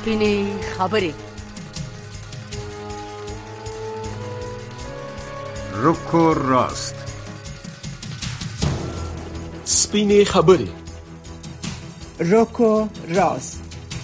سپینې خبرې. روکو راست. سپینې خبرې. روکو راست.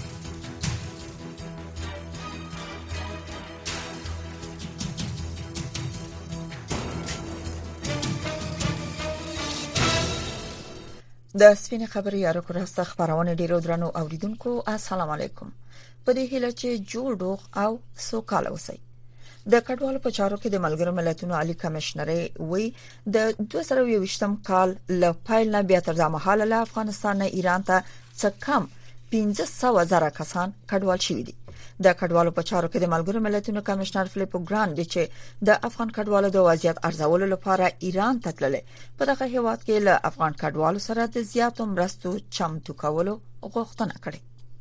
د سپینې خبرې یا روکو راست خبرونه ډیرو درنو اوریدونکو السلام علیکم. په دې هیله چې جوړ ډوغ او سوکاله اوسئ. د کډوالو په چارو کې د ملګرو ملتونو عالی کمشنري وی د 2020م کال له پایل نه بیا تر مهاله له افغانستان نه ایران ته څه کم 15,000 کسان کډوال شوي دي. د کډوالو په چارو کې د ملګرو ملتونو کمشنر فلیپو ګراند چې د افغان کډوالو د وضعیت ارزولو لپاره ایران ته تللی په دغه هیواد کې له افغان کډوالو سره د زیاتو مرستو چمتو کولو غوښتنه کړې.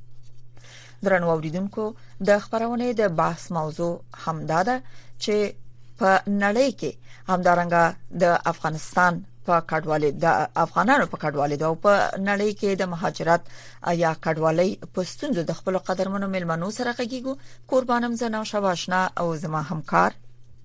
درنو اوریدونکو د خبرونه د بحث موضوع همدا ده چې په نړۍ کې همدارنګه د افغانستان په کډوالۍ د افغانانو په کډوالۍ او په نړۍ کې د مهاجرت یا کډوالۍ پستوندو د خپل قدرمنو ملمنو سره غږیږو. قربانم زنه شواشنا او زما همکار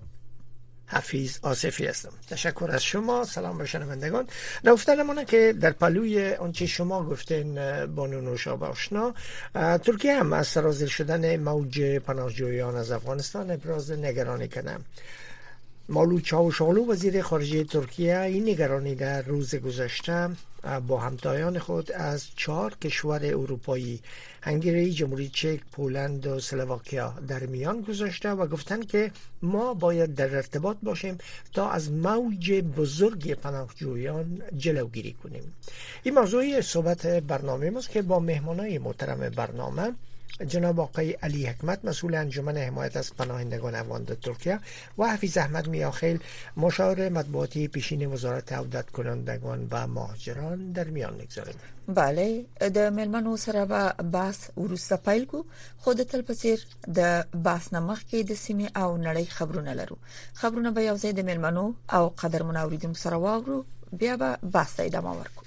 حفیظ آصفی هستم. تشکر از شما. سلام به شنوندگان. نگفتنمونه که در پلوی آنچه شما گفتین بانو نوشابه آشنا، ترکیه هم از سرازیر شدن موج پناهجویان از افغانستان ابراز نگرانی کنه. مولود چاوشالو وزیر خارجه ترکیه این نگرانی در روز گذشته با همتایان خود از 4 کشور اروپایی هنگری، جمهوری چک، پولند و اسلواکیا در میان گذاشته و گفتند که ما باید در ارتباط باشیم تا از موج بزرگ پناهجویان جلوگیری کنیم. این موضوع صحبت برنامه ماست که با مهمانای محترم برنامه جناب آقای علی حکمت مسئول انجمن حمایت از پناهندگان افغان در ترکیه و حفیظ احمد میاخیل مشاور مطبوعاتی پیشین وزارت عودت کنندگان و مهاجران در میان میگذاریم. بله، د ملمنو سره به بحث ورسته پیل کو. خود تل پسیر د بحث نمخ کې د سیمه او نړۍ خبرونه لرو. خبرونه به یوځای د ملمنو او قدرمن اوریدونکو سره واورو، بیا به بحث ادامه ورکو.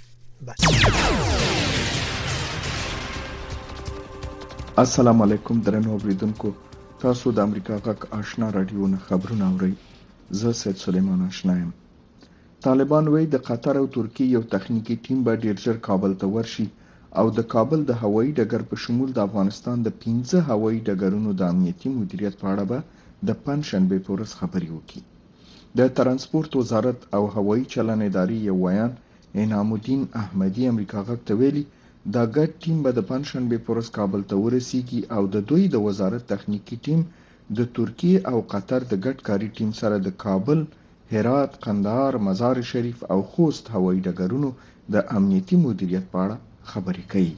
السلام علیکم درنو اوریدونکو، تاسو د امریکا غږ آشنا رادیو نه خبرونه اورئ. زه سید سلیمان آشنا یم. طالبان وایي د قطر او ترکیه یو تخنیکی ټیم به ډیر ژر کابل ته ورشي او د کابل د هوایي ډګر په شمول د افغانستان د 15 هوایي ډګرونو د امنیتي مدیریت په اړه به د پنځشنبه په ورځ خبري وکړي. د ترانسپورت وزارت او هوایي چلن ادارې یو ویان انعام الدین احمدی امریکا غږ ته ویلي دا ګډ ټیم به د پنځشنبه په ورځ کابل ته ورسیږي او د دوی د وزارت تخنیکی ټیم د ترکیه او قطر د ګډ کاري ټیم سره د کابل، هرات، قندهار، مزار شریف او خوست هوایي ډګرونو د امنیتي مدیریت په اړه خبرې کوي.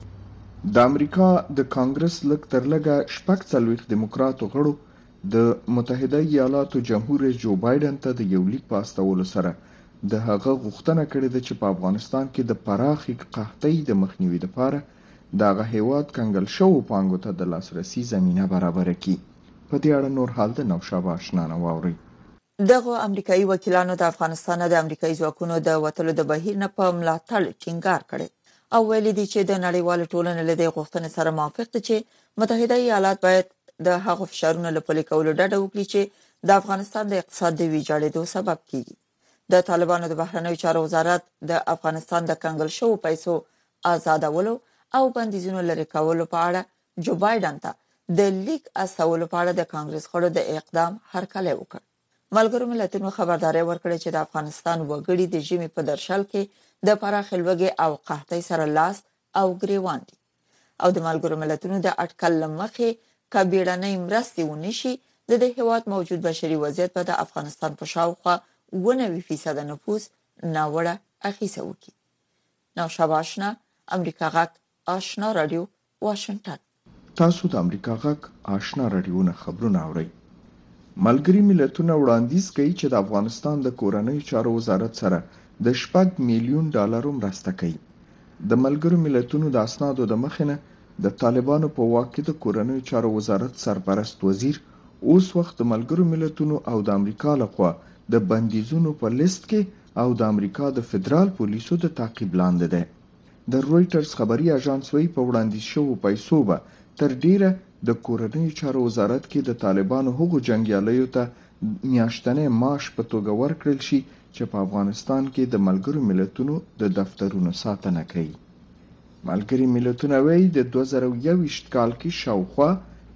د امریکا د کانګرس لږ تر لږه 46 دیموکراتو غړو د متحده ایالاتو جمهور رئیس جو بایدن ته د یو لیک په استولو سره د هغه غوښتنه کړې ده چې په افغانستان کې د پراخې قحطۍ د مخنیوي لپاره دغه هیواد کنګل شوو پانګو ته د لاسرسي زمینه برابره کړي. په دې اړه نور حال د نوشابه آشنا نه واورئ. دغه امریکایي وکیلانو د افغانستان د امریکایي ځواکونو د وټلو د بهیر نه په ملاتړ ټینګار کړي او ویلي دي چې د نړیوال ټولنې له دې غوښتنې سره موافق دي چې متحده ایالات باید د هغو فشارونو له پلي کولو ډډه وکړي چې د افغانستان د اقتصاد د ویجاړېدو سبب کیږي. د طالبانو د بهرنیو چارو وزارت د افغانستان د کنګل شوو پیسو آزادولو او بندیزونو لرې کولو په اړه جو بایدن ته د لیک استولو په اړه د کانګرس غړو د اقدام هرکلی وکړ. ملګرو ملتونو خبرداري ورکړه چې د افغانستان وګړي د ژمي په درشل کې د پراخ لوږې او قحطۍ سره لاس او ګریوان دي او د ملګرو ملتونو د اټکل لمخې کبیړنۍ مرستې ونشي د دې هیواد موجود بشري وضعیت په د افغانستان په شاوخوا 90% نفوس ناوړه اخیسته وکړي. نوشابه آشنا، امریکا غږ آشنا رادیو، واشنگټن. تاسو د امریکا غږ آشنا رادیو نه خبرونه اورئ. ملګري ملتونه وړاندیز کوي چې د افغانستان د کورنیو چارو وزارت سره د 6 میلیون ډالرو مرسته کوي. د ملګرو ملتونو د اسنادو د مخینه د طالبانو په واک کې د کورنیو چارو وزارت سرپرست وزیر اوس وخت د ملګرو ملتونو او د امریکا لخوا د بندیزونو په لیست کې او د امریکا د فدرال پولیسو د تعقیب لاندې ده. د رويټرز خبري اژانس وایي په وړاندیز شوو پیسو به تر ډیره د کورنیو چارو وزارت کې د طالبانو هغو جنگیالیو ته میاشتنی معاش په توګه ورکړل شي چې په افغانستان کې د ملګرو ملتونو د دفترونو ساتنه کوي. ملګري ملتونه وایي د 2021 کال کې شاوخوا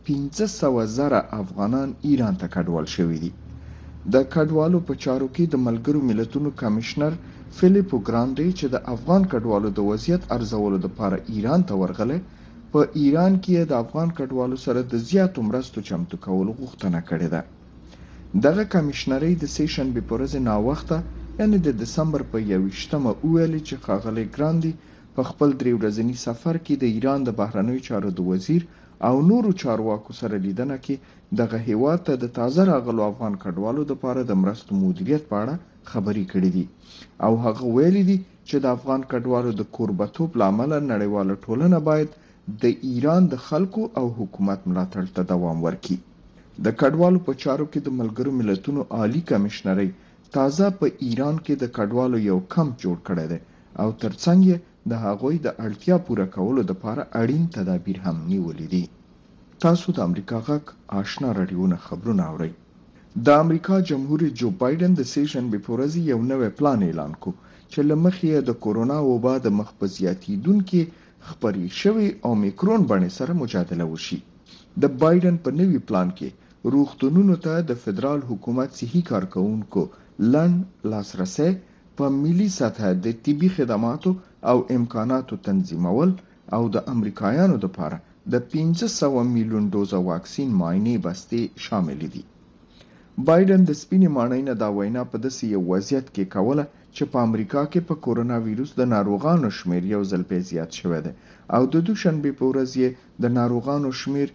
500,000 افغانان ایران ته کډوال شوي دي. د کډوالو په چارو کې د ملګرو ملتونو کمشنر فیلیپو ګراندي چې د افغان کډوالو د وضعیت ارزولو لپاره ایران ته ورغله، په ایران کې د افغان کډوالو سره د زیاتو مرستو چمتو کولو غوښتنه کړې ده. دغه کمشنري د سیشنبې په ورځ ناوخته یعنی د دسمبر په 21مه وویل چې ښاغلی ګراندي په خپل 3 ورځني سفر کې د ایران د بهرنیو چارو د وزیر او نورو چارواکو سره لیدنه کې دغه هیواد ته د تازه راغلو افغان کډوالو لپاره د مرستو مدیریت په اړه خبرې کړې دي او هغه ویلي دي چې د افغان کډوالو د کوربتوب لامل نړیواله ټولنه باید د ایران د خلکو او حکومت ملاتړ ته دوام ورکړي. د کډوالو په چارو کې د ملګرو ملتونو عالی کمشنري تازه په ایران کې د کډوالو یو کمپ جوړ کړی دی او ترڅنګ د هغوی د اړتیا پوره کولو لپاره اړین تدابیر هم نیولې دي. تاسو د امریکا غږ آشنا رادیو خبرونه اورئ. د امریکا جمهور جو بایدن د سیشنبې په ورځ یو نوی پلان اعلان کړ چې له مخې د کورونا وبا د مخ په زیاتېدونکې خپرې شوې اومیکرون بڼې سره مجادله وشي. د بایدن په نوي پلان کې روغتونونو ته د فدرال حکومت صحي کارکونکو لن لاسرسي په ملي سطح د طبي خدماتو او امکاناتو تنظیمول او د امریکایانو لپاره د 500 میلیون ډوزه واکسین معاینې بستې شامل دي. بایدن د سپینې ماڼۍ نه دا وینا په داسې یو وضعیت کې کوله چې په امریکا کې په کورونا ویروس د ناروغانو شمیر یو ځل بیا زیات شوی دی او د دوشنبې په ورځ یې د ناروغانو شمیر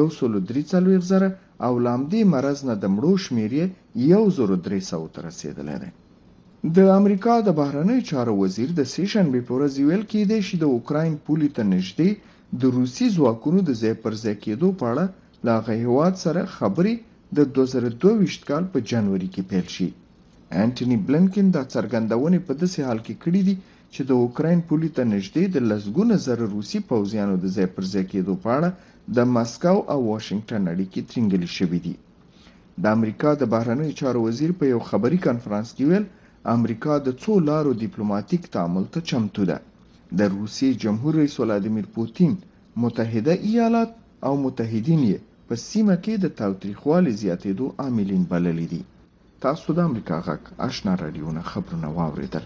143,000 او لامدې مرض نه د مړو شمیر یې 1,300 ته رسیدلی دی. د امریکا د بهرنیو چارو وزیر د سیشنبې په ورځ ویل کېدی چې د اوکراین پولې ته نږدې د روسي ځواکونو د ځای پر ځای کېدو په اړه له هغه هېواد سره خبرې د 2022 کال په جنوري کې پیل شي. انټوني بلنکن دا څرګندونې په داسې حال کې کړې دي چې د اوکراین پولې ته نږدې د لسګونه زره روسي پوځیانو د ځای پر ځای کېدو په اړه د مسکو او واشنگټن اړیکې ترینګلې شوې دي. د امریکا د بهرنیو چارو وزیر په یو خبري کانفرنس کې ویل امریکا د څو لارو ډیپلوماټیک تعامل ته چمتو ده. د روسي جمهور رئیس ولادیمیر پوتین متحده ایالات او متحدین یې په سیمه کې د تاوتریخوالي زیاتېدو عاملین بللي دي. تاسو د امریکا غږ آشنا رادیو خبرونه واوریدل.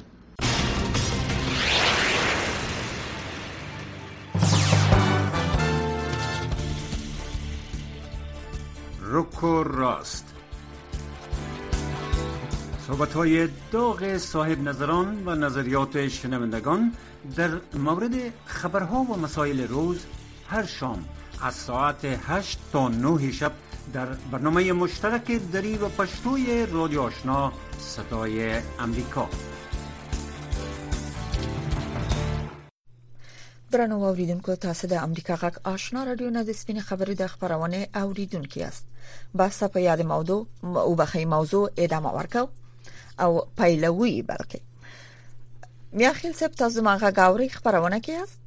رک و راست، صحبت‌های داغ صاحب نظران و نظریات شنوندگان در مورد خبرها و مسائل روز هر شام از ساعت 8 تا 9 شب در برنامه مشترک دری و پشتوی رادیو آشنا صدای امریکا. درنو اوریدونکو، تاسو د امریکا غږ آشنا رادیو نه د سپینې خبرې د خبرونه اوریدونکو یاست. بحث په یاد موضوع ادامه ورکاو او پیلوي بلکې میاخیل صاحب تاسو ما غاوري خبرونه کې یاست؟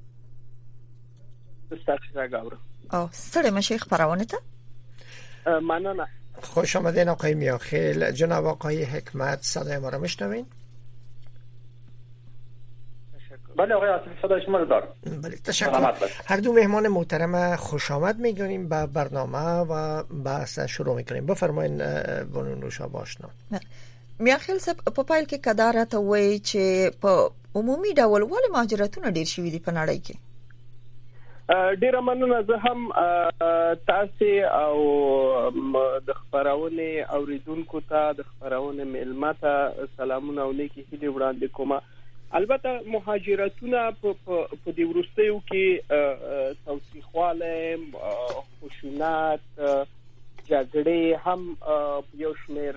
تاسو غاوري او سره مشه خبرونه ته مننه. خوش آمدین آقای میاخیل. جناب آقای حکمت صدای ما را میشنوین؟ بله آقای آصفی صدای شما رو دارم. بله تشکر. هر دو مهمان محترم خوش آمد میگیم به برنامه و بحث شروع میکنیم. بفرمایید بانو نوشابه آشنا. میاخیل صاحب په پایل کې کدارته وایي چې په عمومي ډول ولې مهاجرتونه ډیر شوي دي په نړۍ کې؟ ډیر مننه. زه هم تاسو او د خبرونه اوریدونکو ته د خبرونه ملمته سلامونه او نیکی هیلې وړاندې کوم. البته مهاجرتونه په دې وروستیو کې توسيخواله، خشونت، جګړې هم یو شمېر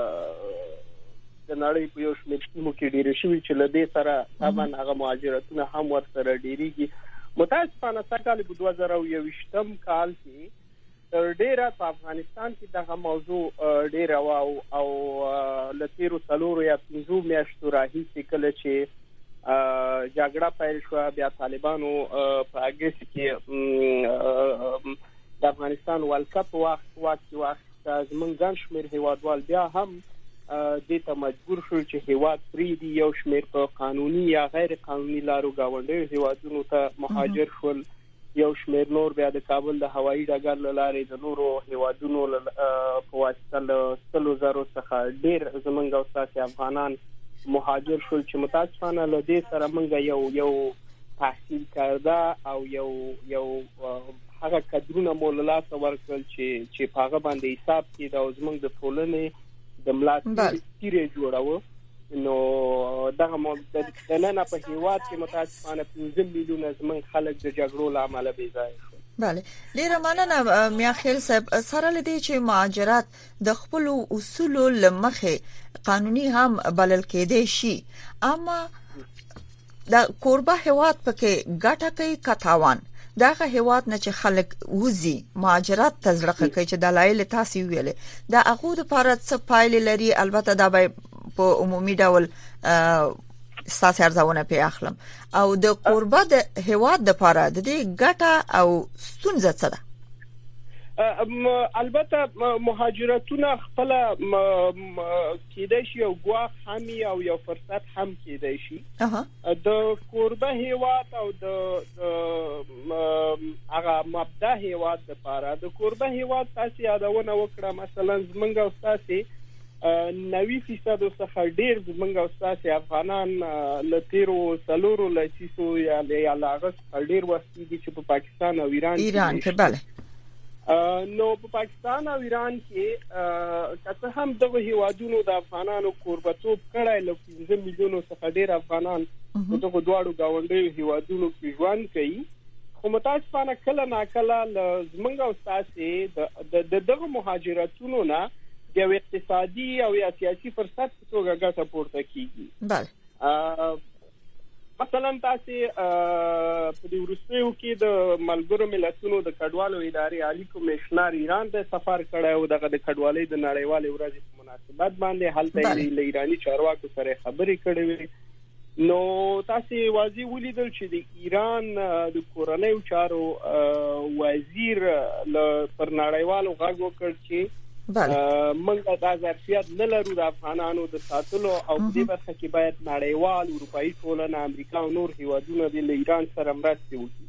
د نړۍ په یو شمېر سیمو کې ډېر شوي چې له دې سره طبعا هغه مهاجرتونه هم ورسره ډېریږي. متاسفانه سکهال په 2021 کال کې ډېره په افغانستان کې دغه موضوع ډېره او لتیرو 3 یا 5 میاشتو راهیسې کله چې جګړه پیل شو، بیا طالبانو په اگست کې د افغانستان ورلد کپ وخت زمونږ ګڼ شمېر هیوادوال بیا هم دې ته مجبور شو چې هیواد پرېږدي. یو شمېر په قانوني یا غیر قانوني لارو ګاونډیو هیوادونو ته مهاجر شول، یو شمېر نور بیا د کابل د هوایي ډګر له لارې د نورو هیوادونو په واسطه له 100,000 څخه ډېر زمونږ او ستاسې افغانان مهاجر شول چې متاسفانه له دې سره موږ یو تحصیل کرده او یو هغه کډرونه مولا لاس ورکړل چې په هغه باندې حساب کې د زمونږ د ټولنې د ملاتړ تیرې جوړاوه. نو دغه د نن په هیواد کې متاسفانه 15 میلیونه زمونږ خلک د جګړو له امله بې ځایه شول. بله، ډیره مننه میاخیل صاحب. سره لدی چې مهاجرت د خپل اصولو لمخې قانوني هم بلل کېدی شي، اما د کوربه هیواد پکې ګټه کوي کتاوان دغه هیواد نه چې خلک وزي مهاجرت تزرقه کوي چې دلایل تاسو ویلې دا هغه د لپاره څه پایلې لري. البته دا به په عمومي ډول ساسي ارزونه په اخلم او د کوربه د هیواد د لپاره د دې ګټه او ستونزه څه ده؟ البته مهاجرتونه خپل کېدای شي یو ګواښ هم او یو فرصت هم کېدای شي. د کوربه هیواد او د هغه مبدا هیواد لپاره د کوربه هیواد تاسو یادونه وکړه، مثلا زمونږ او تاسو 90% څخه ډیر زمونږ او تاسو افغانان له تیرو سلورو لسیسو یا لاغس ډیر وستي چې په پاکستان او ایران کې بله نو په پاکستان او ایران کې کته هم دغه هیوادونو د افغانانو کوربتوب کړای له 15 میلیونو څخه ډیر افغانان دغه دواړو گاونډیو هیوادونو کې ژوند کوي. خو متاسفانه کله ناکله زمونږ او تاسو د دغه مهاجرتونو نه یو اقتصادي او یا سیاسي فرصت په توګه ګټه پورته کیږي. بله، مثلا تاسو په دې وروستیو کې د ملګرو ملتونو د کډوالو ادارې عالی کمشنر ایران ته سفر کړی او دغه د کډوالۍ د نړیوالې ورځې په مناسبت باندې هلته له ایرانی چارواکو سره خبرې کړې وې. نو تاسو واضح ولیدل چې د ایران د کورنیو چارو وزیر پر نړیوالو غږ وکړ چې موږ د ظرفیت نه لرو د افغانانو د ساتلو او په دې برخه کې باید نړیوال اروپایي ټولنه امریکا او نور هیوادونه د ایران سره مرسته وکړي.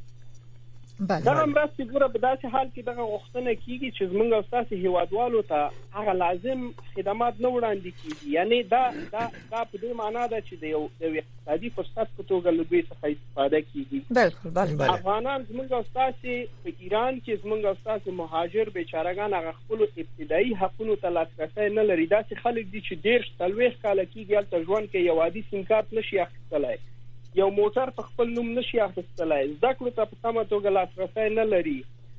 دا مرسته ګوره په داسې حال کې دغه غوښتنه کیږي چې زموږ او تاسو هیوادوالو ته هغه لازم خدمات نه وړاندې کیږي. یعنی دا په دې معنی ده چې د یو اقتصادي فرصت په توګه له دوی څخه استفاده کیږي. بالکل. افغانان زموږ او تاسو په ایران کې زموږ او تاسو مهاجر بیچارهګان هغه خپل ابتدایي حقوقو ته لاسرسی نه لري. داسې خلک دي چې ډیر 30 کال کېږي هلته ژوند کوي، یو عادي سیم کارت نشي اخیستلای، یو موټر په خپل نوم نشي اخیستلای، زده کړو ته په سمه توګه لاسرسی نه لري،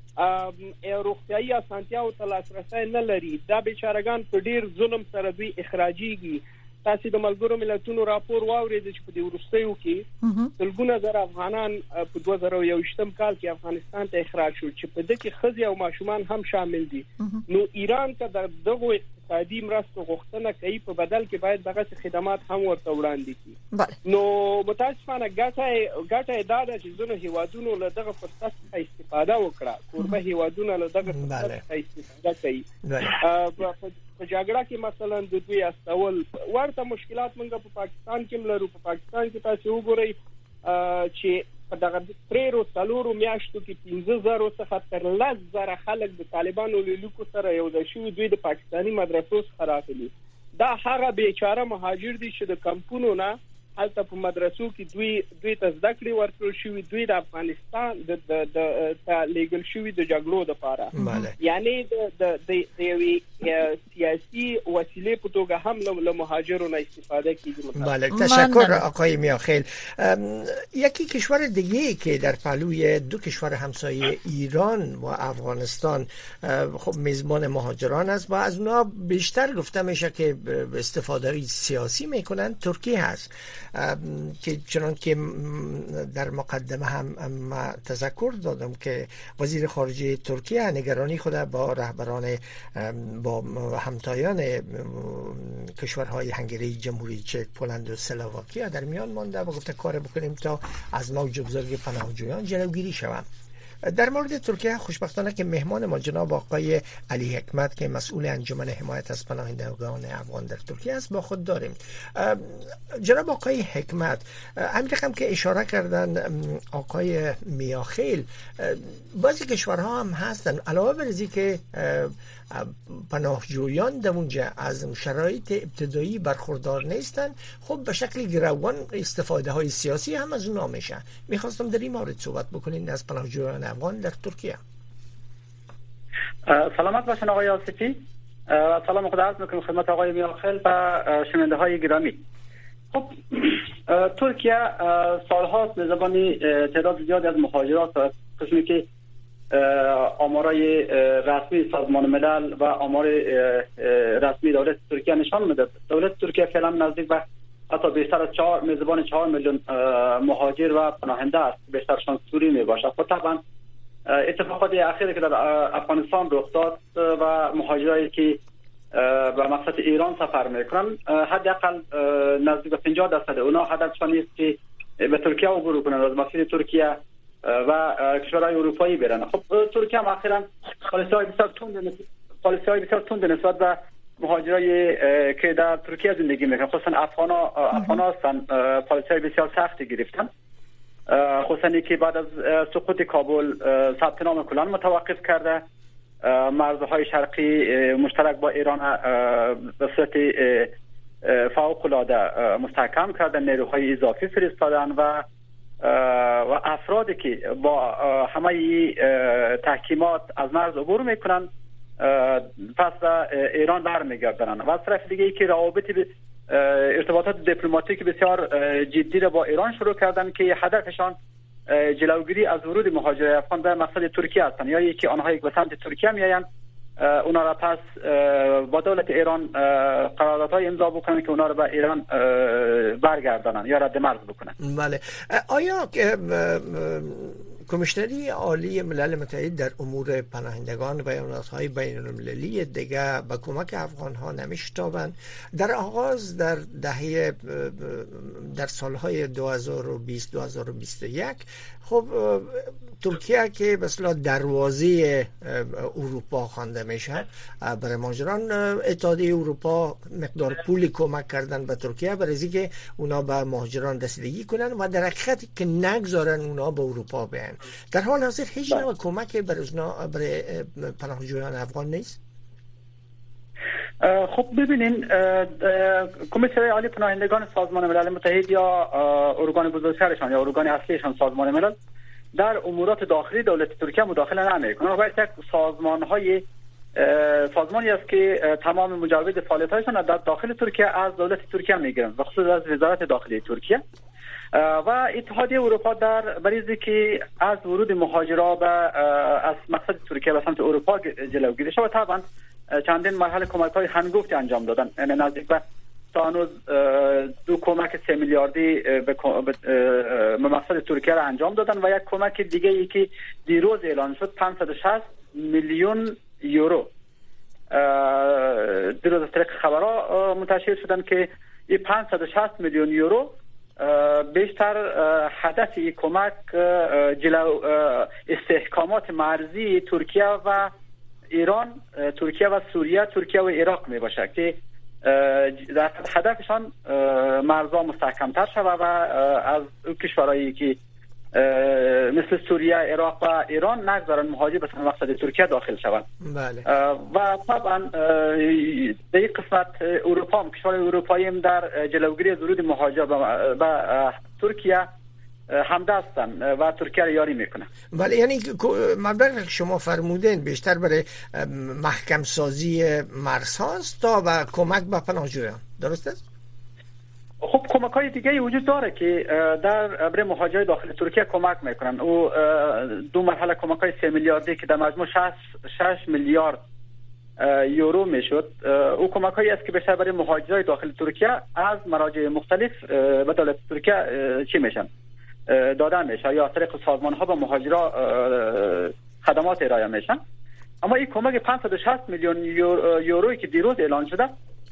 روغتیايي اسانتیاو ته لاسرسی نه لري. دا بیچارهګان په ډیر ظلم سره دوی اخراجيږي. تاسو د ملګرو ملتونو راپور واورید چې په دې وروستیو کې تلګونه زر افغانان په 2021 کال کې افغانستان ته اخراج شول چې په دې کې ښځې او ماشومان هم شامل دي. نو ایران ته دغه اقتصادي مرستو غوښتنه کوي، په بدل کې باید دغه خدمات هم ورته وړاندې کړي. نو متاسفانه ګټه دا ده چې زونه هیوادونو له دغه فرصت څخه استفاده وکړه، کوربه هیوادونو له دغه فرصت څخه استفاده کوي. په جګړه کې مثلا د دوی استول ورته مشکلات موږ په پاکستان کې لرو. په پاکستان کې تاسو وګورئ چې په دغه 3 میاشتو کې 15,000 څخه تر 10,000 خلک د طالبانو له لیکو سره یو ځای شوي دوی د پاکستاني مدرسو څخه راغلي. دا هغه بیچاره مهاجر دي چې د کمپونو نه هلته په مدرسو کې دوی ته زده کړې ورکړل شوي، دوی د افغانستان د لیګل شوي د جګړو لپاره، یعنی د یوې سیاسي وسیلې په توګه هم له مهاجرو نه استفاده کیږي. بله، تشکر آقای میاخیل. یکی کشور دیگه که در پهلوی دو کشور همسایه ایران و افغانستان خب میزبان مهاجران است و از اونها بیشتر گفته میشه که استفاده سیاسی میکنن، ترکیه هست. که چنان که در مقدمه هم تذکر دادم که وزیر خارجه ترکیه نگرانی خود با رهبران با همتایان کشورهای هنگری، جمهوری چک، پولند و اسلواکیا در میان مانده و گفته کار بکنیم تا از موج بزرگ پناهجویان جلوگیری شود. در مورد ترکیه خوشبختانه که مهمان ما جناب آقای علی حکمت که مسئول انجمن حمایت از پناهندگان افغان در ترکیه است با خود داریم. جناب آقای حکمت، همین رقم که اشاره کردن آقای میاخیل، بعضی کشورها هم هستن علاوه بر اینکه که پناهجویان در اونجا از شرایط ابتدایی برخوردار نیستن، خب به شکل گروگان استفاده های سیاسی هم از اونها میشه. میخواستم در این مورد صحبت بکنین از پناهجویان افغان در ترکیه. سلامت باشن آقای آصفی. سلام خدا عرض میکنم خدمت آقای میاخیل و شنونده های گرامی. خب ترکیه سالهاست به زبانی تعداد زیادی از مهاجرات قسمی که آمارای رسمی سازمان ملل و آمار رسمی دولت ترکیه نشان میده. دولت ترکیه فعلا نزدیک به حتی بیشتر از میزبان 4 میلیون مهاجر و پناهنده است، بیشترشان سوری می باشه. خب طبعا اتفاقات اخیری که در افغانستان رخ داد و مهاجرایی که به مقصد ایران سفر میکنن حداقل نزدیک به 50% اونا هدفشان است که به ترکیه عبور کنند، از مسیر ترکیه و کشورهای اروپایی برن. خب ترکیه هم اخیراً پالیسی‌های بسیار تند نسبت به مهاجرای که در ترکیه زندگی میکنن، خصوصا افغان هستن، پالیسی‌های بسیار سختی گرفتن، خصوصا که بعد از سقوط کابل ثبت نام کلان متوقف کرده، مرزهای شرقی مشترک با ایران به صورت فوق‌العاده مستحکم کردن، نیروهای اضافی فرستادن و افرادی که با همه تحکیمات از مرز عبور میکنن پس به ایران برمیگردن. و از طرف دیگه ای که ارتباطات دیپلماتیک بسیار جدی را با ایران شروع کردن که هدفشان جلوگیری از ورود مهاجرای افغان به مقصد ترکیه هستند، یا یکی آنهایی که به سمت ترکیه میآیند اونا را پس با دولت ایران قراردادهای امضا بکنن که اونا را به ایران برگردانن یا رد مرز بکنن. بله. آیا کمیشنری عالی ملل متحد در امور پناهندگان بیانات‌های بین‌المللی دیگه به کمک افغان‌ها نمی‌شتابند؟ در آغاز در سالهای 2020-2021 خب ترکیه که به اصطلاح دروازه اروپا خوانده میشه برای مهاجران، اتحادیه اروپا مقدار پولی کمک کردن به ترکیه برای اینکه اونا به مهاجران رسیدگی کنن و در حقیقت که نگذارن اونا به اروپا بیان. در حال حاضر هیچ نوع کمک برای پناهجویان افغان نیست. خب ببینین، کمیسیون عالی پناهندگان سازمان ملل متحد یا ارگان بزرگترشان یا ارگان اصلیشان سازمان ملل در امورات داخلی دولت ترکیه مداخله نمیکنه. باید یک سازمانی است که تمام مجوز فعالیت‌هایشان در داخل ترکیه از دولت ترکیه میگیرن، خصوصا از وزارت داخلی ترکیه. و اتحادیه اروپا در بریزی که از ورود مهاجرا از مقصد ترکیه به سمت اروپا جلوگیری شود، طبعا چندین مرحله کمک‌های هنگفتی انجام دادن، یعنی نزدیک به تا هنوز 2 کمک 3 میلیاردی به مقصد ترکیه را انجام دادن و یک کمک دیگه ای که دیروز اعلان شد 560 میلیون یورو دیروز از طریق خبرها منتشر شدن که این 560 میلیون یورو بیشتر هدف این کمک استحکامات مرزی ترکیه و ایران، ترکیه و سوریه، ترکیه و عراق می باشه که در هدفشان مرزها مستحکمتر شود و از کشورهایی که مثل سوریه، عراق و ایران نگذارن مهاجر به مقصد ترکیه داخل شوند. بله. و طبعا در این قسمت اروپا هم، کشورهای اروپایی هم در جلوگیری از ورود مهاجر به ترکیه همدستن و ترکیه را یاری میکنه. بله، یعنی مبلغ شما فرمودین بیشتر برای محکم سازی مرزهاست تا به کمک به پناهجویان، درست است؟ خب کمک های دیگه وجود داره که برای مهاجر داخل ترکیه کمک میکنن. او 2 مرحله کمک های 3 میلیاردی که در مجموع 6 میلیارد یورو میشد. او کمک‌هایی است که بیشتر برای مهاجرای داخل ترکیه از مراجع مختلف به دولت ترکیه چی میشن داده میشه یا از طریق سازمان‌ها به مهاجرا خدمات ارائه میشن. اما این کمک 560 میلیون یورویی که دیروز اعلان شده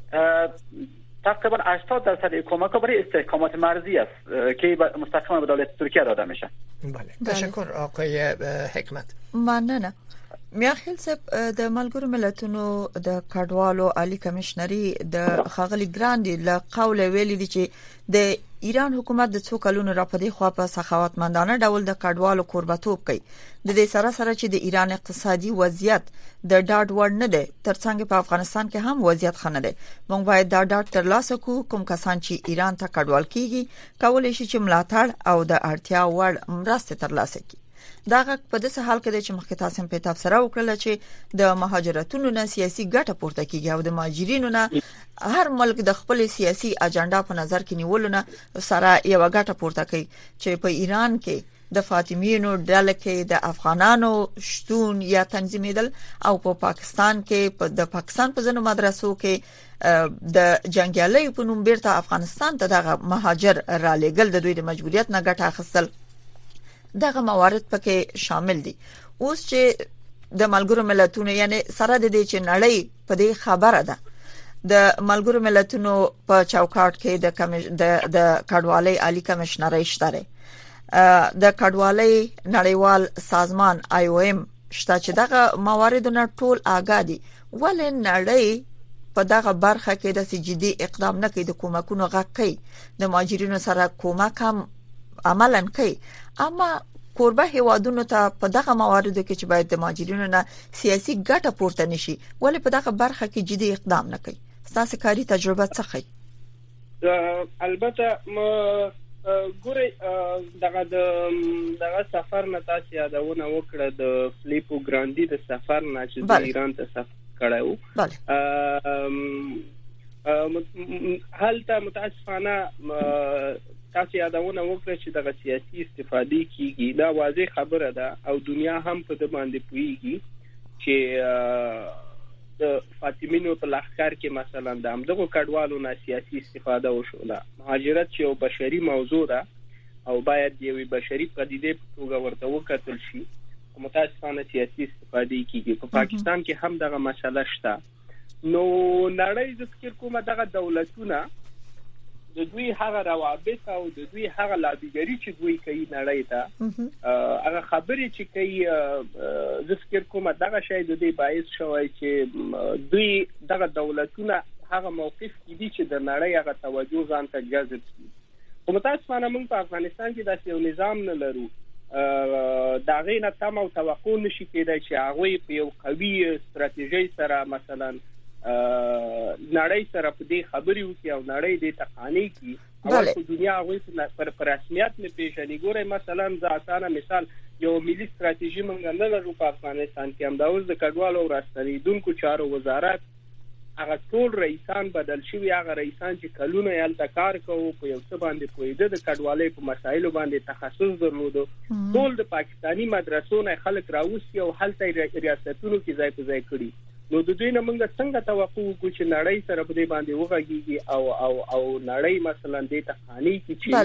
تقریبا 80% کمک‌ها برای استحکامات مرزی است که مستقیما به دولت ترکیه داده میشه. بله تشکر آقای حکمت. مننه. میاخیل صاحب د ملګرو ملتونو د کډوالو عالی کمشنري د خاغلی ګراندي له قول ویلي دي چې د ایران حکومت د څو کلونو راپدې خوا په سخاوتمندانه ډول د کډوالو قربتوب کوي. د دې سره چې د ایران اقتصادي وضعیت د ډاډ وړ نه دی، ترڅنګ په افغانستان کې هم وضعیت ښه نه دی. موږ باید دا ډاډ ترلاسه کړو کوم کسان چې ایران ته کډوال کیږي کولای شي چې ملاتړ او د اړتیا وړ مرسته ترلاسه کړي. دا غږ په داسې حال کې دی چې مخکې تاسو هم په تفسیر وکړل چې د مهاجرتونو نه سیاسي ګټه پورته کیږي او د مهاجرینو نه هر ملک د خپل سیاسي اجنډا په نظر کې نیولو نه سره یو ګټه پورته کوي چې په ایران کې د فاطمیینو ډله کې د افغانانو شتون یا تنظیمېدل او په پاکستان کې د پاکستان په ځینو مدرسو کې د جنگیالي په نوم بیرته افغانستان ته دغه مهاجر را لېږل د دوی د مجبوریت نه ګټه اخیستل دغه موارد پکې شامل دي. اوس چې د ملګرو ملتونو یعنی سره د دې چې نړۍ په دې خبره ده د ملګرو ملتونو په چوکاټ کې د کډوالۍ عالی کمشنري شته د کډوالۍ نړیوال سازمان IOM شته چې دغه موارد نه ټول آګادي ولې نړۍ په دغه برخه کې د جدي اقدام نه کوي د کومکونو غږ کوي د مهاجرینو سره کومک هم عملاً کوي اما کوربه هیوادونو ته په دغه مواردو کې چې باید د مهاجرینو نه سیاسي ګټه پورته نشي ولې په دغه برخه کې جدي اقدام نه کوي. ستاسو کاری تجربه څه ښيي؟ البته ګوري دغه سفر نه تاسو یادونه وکړه د فلیپو ګراندي د سفر نه چې د ایران ته سفر کړو. هلته متاسفانه تاسو یادونه وکړه چې دغه سیاسي استفادې کیږي دا واضح خبره ده او دنیا هم په دې باندې پوهیږي چې د فاطمیینو په لښکر کې مثلا د همدغه کډوالو نه سیاسي استفاده وشوله. مهاجرت چې یو بشري موضوع ده او باید یوې بشري پدیدې په توګه ورته وکتل شي. متاسفانه سیاسي استفادې کیږي. په پاکستان کې هم دغه مسله شته. نو نړۍ د فکر کومه دغه دولتونه د دوی هغه روابط او د دوی هغه لابیګری چې دوی کوي نړۍ ته هغه خبرې چې کوي د فکر کومه دغه شی د دې باعث شوی چې دوی دغه دولتونه هغه موقف کې دي چې د نړۍ هغه توجه ځان ته جذب کړي. خو متاسفانه موږ په افغانستان کې داسې یو نظام نه لرو. دا غینه تم او توقع نشي کېدای چې هغه په یو قوي ستراتیژي سره مثلا نړۍ سره په دې خبرې وکړي او نړۍ دې تقانی کی او په دنیا غوي پر رسمیت نه پیژني. ګوره مثلا ځاتانه مثال یو ملي ستراتیژي موږ نه لرو په افغانستان کې. هم دا اوس د کډوالو او راستنیدونکو چارو وزارت هغه ټول رئیسان بدل شوی. هغه رئیسان چې کلونه یې کار کوي په یو څه باندې پوهیده د کډوالۍ په مسایلو باندې تخصص درلوده. ټول د پاکستانی مدرسو نه خلک راوستي او هلته ریاستونو کې ځای په ځای کړي. نو د دوی نه موږ څنګه توقع وکړو چې نړۍ سره په دې باندې وغږیږي او نړۍ مثلا دې تقانی کې چې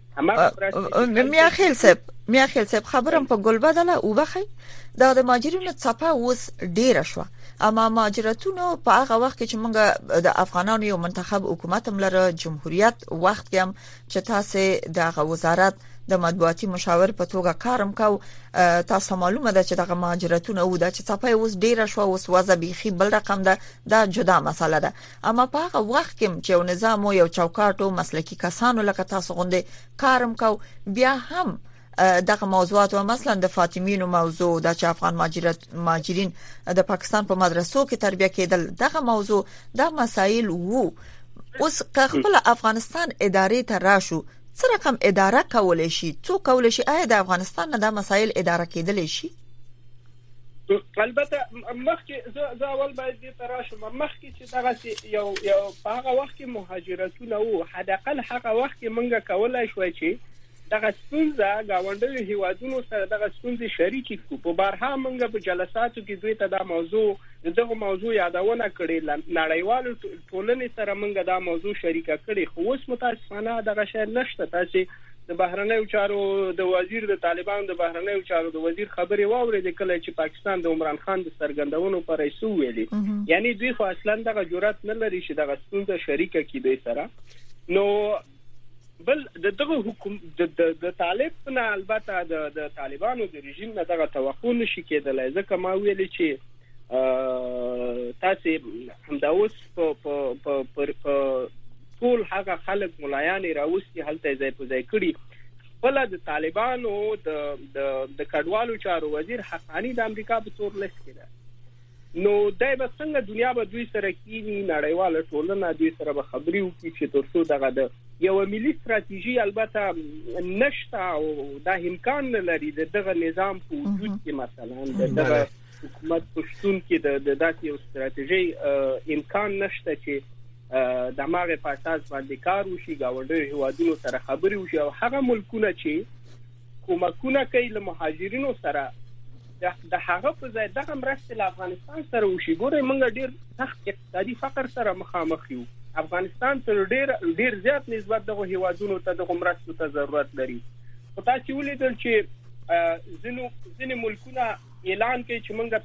میاخیل صاحب خبرم په ګل بدله او بخي دا د مهاجرینو څپه اوس ډیره شو. اما مهاجرتونو په هغه وخت کې چې موږ د افغانانو یو منتخب حکومت ملره جمهوریت وخت کې هم چې تاسو د وزارت د مطبوعاتي مشاور په توګه کارم کو تاسو معلومه ده چې دغه مهاجرتونه او د چپای اوس ډیره شو اوس وضع بيخي بل رقم ده دا جدا مسله ده. اما په هغه وخت کې چې یو نظام او یو چوکاټ او مسلکی کسانو لکه تاسو غونډه کارم کو بیا هم دغه موضوعات او مثلا د فاطمیینو موضوع د افغان مهاجرین د پاکستان په مدرسو کې تربیه کېدل دغه موضوع د مسایل وو. اوس خپل افغانستان ادارې ته راشو څه رقم اداره کولای شي څو کولای شي آیا د افغانستان نه د مسایل اداره کېدلی شي؟ البته مخکې زه اول باید دې تراشم مخکې چې دغه یو په هغه وخت کې مهاجرتونه او حداقل هغه وخت کې موږ کولای شو چې دغه ستونزه گاونډي هیوادونو سره دغه ستونزې شریکې کو. په بارها موږ په جلساتو کې دوی ته دا موضوع دغه موضوع یادونه کړې نړیوال ټولنې سره موږ دا موضوع شریکه کړې خو اوس متاسفانه دغه شی نشته. تاسو د بهرنیو چارو د وزیر د طالبان د بهرنیو چارو د وزیر خبرې واورېدې کله چې پاکستان د عمران خان د سرګندونو پر ایسو ویلي یعنی دوی خو اصلا دغه جرأت نه لري چې دغه ستونزه شریکه کړي دوی سره. نو بل دغه حکومت د طالب نه البته د طالبانو د رژیم نه دغه توقع نشي کېدلای ځکه ما ویلي چې تاسو همدا اوس په ټول هغه خلک ملایان راوستي هلته ځای په ځای کړي. بل د طالبانو د کډوالو چارو وزیر حقانی د امریکا په تور لیست کې ده. نو دای به څنګه دنیا به دوی سره کینی نړیواله ټولنه دوی سره به خبري وکړي چې ترڅو دغه د یو ملي ستراتیژي البته نشته او دا امکان نه لري دغه نظام په وجود کې مثلا دغه حکومت پښتون کې د داسې یو ستراتیژي امکان نشته چې د ماغه په اساس باندې کار وشي گاونډي هوادونو سره خبري وشي او هغه ملکونه چې کومکونه کوي له مهاجرینو سره د هغه په ځای دغه مرسته له افغانستان سره وشي. ګوره موږ ډیر سخت اقتصادي فقر سره مخامخ یو. افغانستان تر ډیر زیات نسبت دغه هوادونو ته د مرستو ته ضرورت لري. خو تاسو ولیدل چې ځینې ملکونه اعلان کوي چې موږ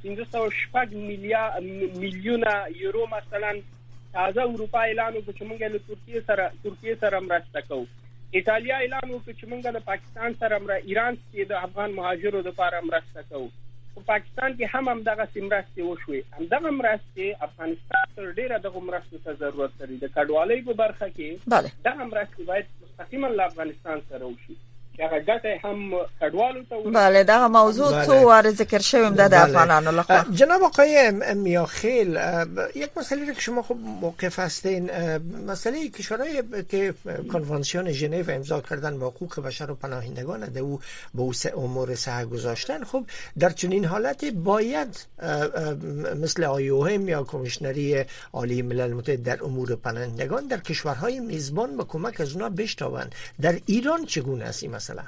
506 میلیونه یورو مثلا تازه اروپا اعلان وکړ چې موږ له ترکیه سره مرسته کوو. ایتالیا اعلان وکړ چې موږ د پاکستان سره ایران کې د افغان مهاجرو لپاره مرسته کوو. په پاکستان کې هم دغه مرستې وشوي. دغه مرستې افغانستان تر ډیره دغه مرستو ته ضرورت لري. د کډوالۍ په برخه کې دغه مرستې باید مستقیما له افغانستان سره وشي. هغه ګټه هم کډوالو ته بله دغه موضوع څو واره ذکر شویم د افغانانو لخوا. جناب آقای میاخیل یک مسئله که شما خب موقف هستین مسئله کشورهای که کنوانسیون ژنو امضا کردن با حقوق بشر و پناهندگان ده او به امور سعی گذاشتن خب در چنین حالتی باید مثل IOM یا کمیشنری عالی ملل متحد در امور پناهندگان در کشورهای میزبان با کمک از اونا بشتابند. در ایران چگونه است این مسئله؟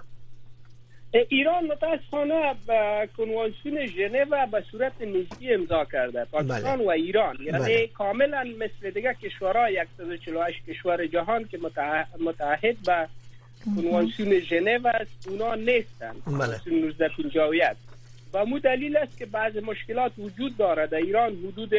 ایران متاسفانه کنوانسیون ژنو به صورت نسبی امضا کرده. پاکستان و ایران یعنی کاملا مثل دیگه کشورهای 148 کشور جهان که متحد به کنوانسیون ژنو است اونا نیستن. کنوانسیون 1951 و مو دلیل است که بعض مشکلات وجود داره. در ایران حدود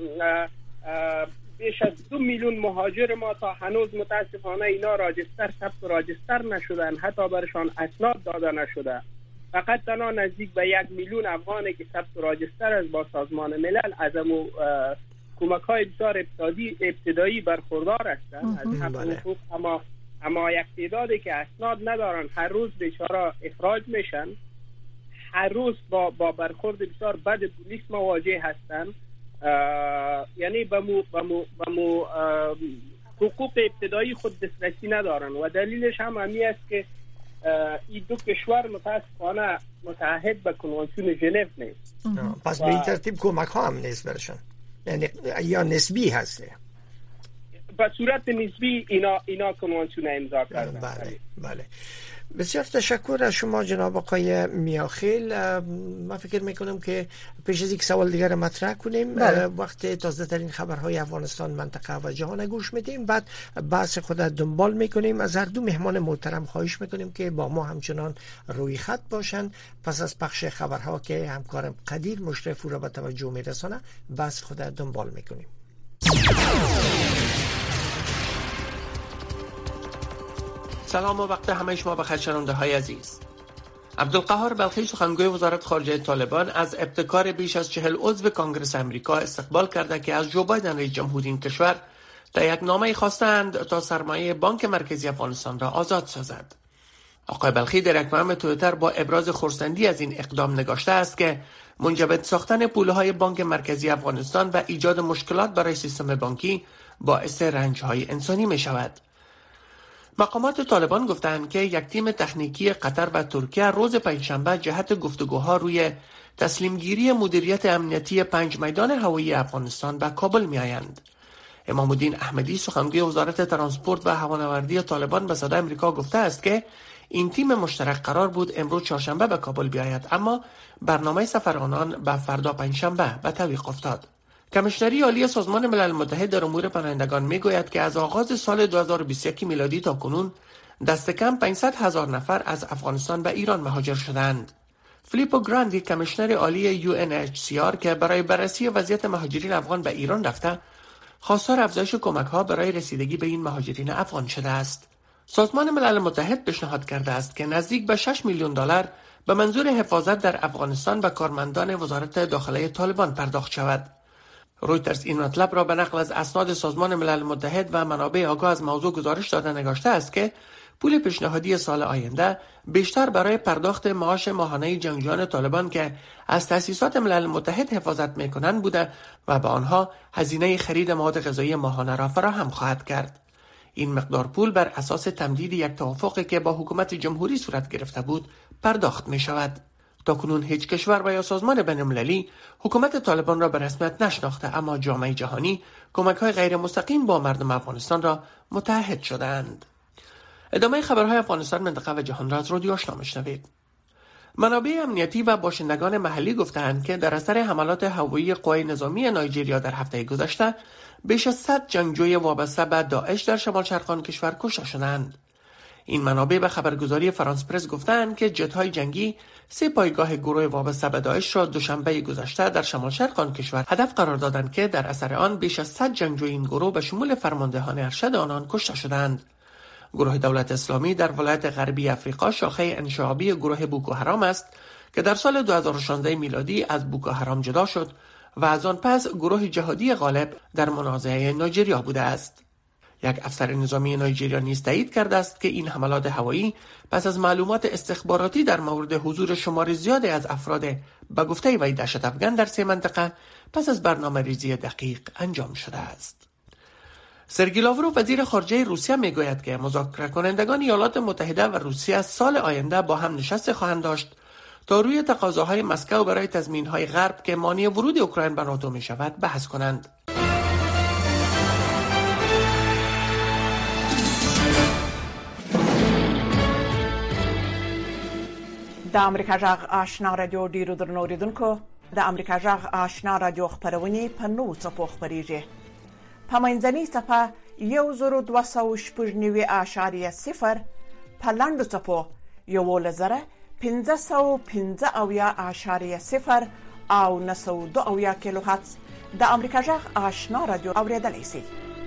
بیش از 2 میلیون مهاجر ما تا هنوز متاسفانه اینا ثبت راجستر نشدن، حتی برشان اسناد داده نشده. فقط تنها نزدیک به 1 میلیون افغانی که ثبت راجستر از با سازمان ملل از کمک‌های بسیار ابتدایی برخوردار هستند از حقوق، اما یک تعدادی که اسناد ندارن هر روز بیچاره اخراج میشن، هر روز با برخورد بسیار بد پلیس مواجه هستند. یعنی به مو حقوق ابتدایی خود دسترسی ندارن و دلیلش هم همی است که این دو کشور متاسفانه متعهد به کنوانسیون ژنو نیست. پس به این ترتیب کمک ها هم نیست برشان، یعنی یا نسبی هسته؟ به صورت نسبی اینا کنوانسیون امضا کردن. بله. بسیار تشکر از شما جناب آقای میاخیل. من فکر میکنم که پیش از یک سوال دیگر مطرح کنیم. وقت تازه ترین خبرهای افغانستان، منطقه و جهان گوش میدیم، بعد بحث خود دنبال میکنیم. از هر دو مهمان محترم خواهش میکنیم که با ما همچنان روی خط باشن. پس از پخش خبرها که همکارم قدیر مشرف او را به توجه میرسانه بحث خود دنبال میکنیم. سلام و وقت همه شما بخیر شنونده های عزیز. عبدالقهار بلخی سخنگوی وزارت خارجه طالبان از ابتکار بیش از 40 عضو کانگرس امریکا استقبال کرده که از جو بایدن رئیس جمهور این کشور در یک نامه خواستند تا سرمایه بانک مرکزی افغانستان را آزاد سازد. آقای بلخی در یک پیام توییتر با ابراز خرسندی از این اقدام نگاشته است که منجمد ساختن پولهای بانک مرکزی افغانستان و ایجاد مشکلات برای سیستم بانکی باعث رنج‌های انسانی می شود. مقامات طالبان گفتند که یک تیم تکنیکی قطر و ترکیه روز پنجشنبه جهت گفتگوها روی تسلیمگیری مدیریت امنیتی 5 میدان هوایی افغانستان به کابل می‌آیند. امام الدین احمدی سخنگوی وزارت ترانسپورت و هوانوردی طالبان به صدای آمریکا گفته است که این تیم مشترک قرار بود امروز چهارشنبه به کابل بیاید، اما برنامه سفر آنان به فردا پنجشنبه به تعویق افتاد. کمیشنری عالی سازمان ملل متحد در امور پناهندگان میگوید که از آغاز سال 2021 میلادی تا کنون دست کم 500,000 نفر از افغانستان به ایران مهاجر شدند. فیلیپو گراندی کمیشنر عالی UNHCR که برای بررسی وضعیت مهاجرین افغان به ایران رفته، خواستار افزایش کمک‌ها برای رسیدگی به این مهاجرین افغان شده است. سازمان ملل متحد پیشنهاد کرده است که نزدیک به $6 میلیون به منظور حفاظت در افغانستان به کارمندان وزارت داخله طالبان پرداخت شود. رویترز این مطلب را به نقل از اسناد سازمان ملل متحد و منابع آگاه از موضوع گزارش داده نگاشته است که پول پیشنهادی سال آینده بیشتر برای پرداخت معاش ماهانه جنگجویان طالبان که از تأسیسات ملل متحد حفاظت می‌کنند بوده و به آنها هزینه خرید مواد غذایی ماهانه را فراهم خواهد کرد. این مقدار پول بر اساس تمدید یک توافقی که با حکومت جمهوری صورت گرفته بود پرداخت می شود. تاکنون هیچ کشور و یا سازمان بین‌المللی حکومت طالبان را به رسمیت نشناخته، اما جامعه جهانی کمک‌های غیر مستقیم با مردم افغانستان را متحد شدند. ادامه خبرهای افغانستان، منطقه و جهان را از رادیو آشنا میشنوید. منابع امنیتی و باشندگان محلی گفتند که در اثر حملات هوایی قوای نظامی نایجریا در هفته گذشته بیش از 100 جنگجوی وابسته به داعش در شمال شرق کشور کشته شدند. این منابع به خبرگزاری فرانس پرس گفتند که جت‌های جنگی 3 پایگاه گروه وابسته به داعش را دوشنبه گذشته در شمال شرق کشور هدف قرار دادند که در اثر آن بیش از 100 جنگجوی این گروه به شمول فرماندهان ارشد آنان کشته شدند. گروه دولت اسلامی در ولایت غربی افریقا شاخه انشعابی گروه بوکو حرام است که در سال 2016 میلادی از بوکو حرام جدا شد و از آن پس گروه جهادی غالب در منازعه نایجریا بوده است. یک افسر نظامی نایجریا نیز تایید کرده است که این حملات هوایی پس از معلومات استخباراتی در مورد حضور شمار زیادی از افراد به گفته وی دهشت افغان در 3 منطقه پس از برنامه‌ریزی دقیق انجام شده است. سرگئی لاوروف وزیر خارجه روسیه میگوید که مذاکره کنندگان ایالات متحده و روسیه سال آینده با هم نشست خواهند داشت تا روی تقاضاهای مسکو برای تضمین‌های غرب که مانع ورود اوکراین به ناتو می‌شود بحث کنند. د امریکا جغ آشنا رادیو ډیرو درنو اوریدونکو، د امریکا جغ آشنا رادیو خپرونې په 9 څپو خپریږي. په منځنۍ څپه 1,290.0 په لاندو څپو 11,515.0 او 902 کیلو هرتز د امریکا جغ آشنا رادیو اوریدلای شئ.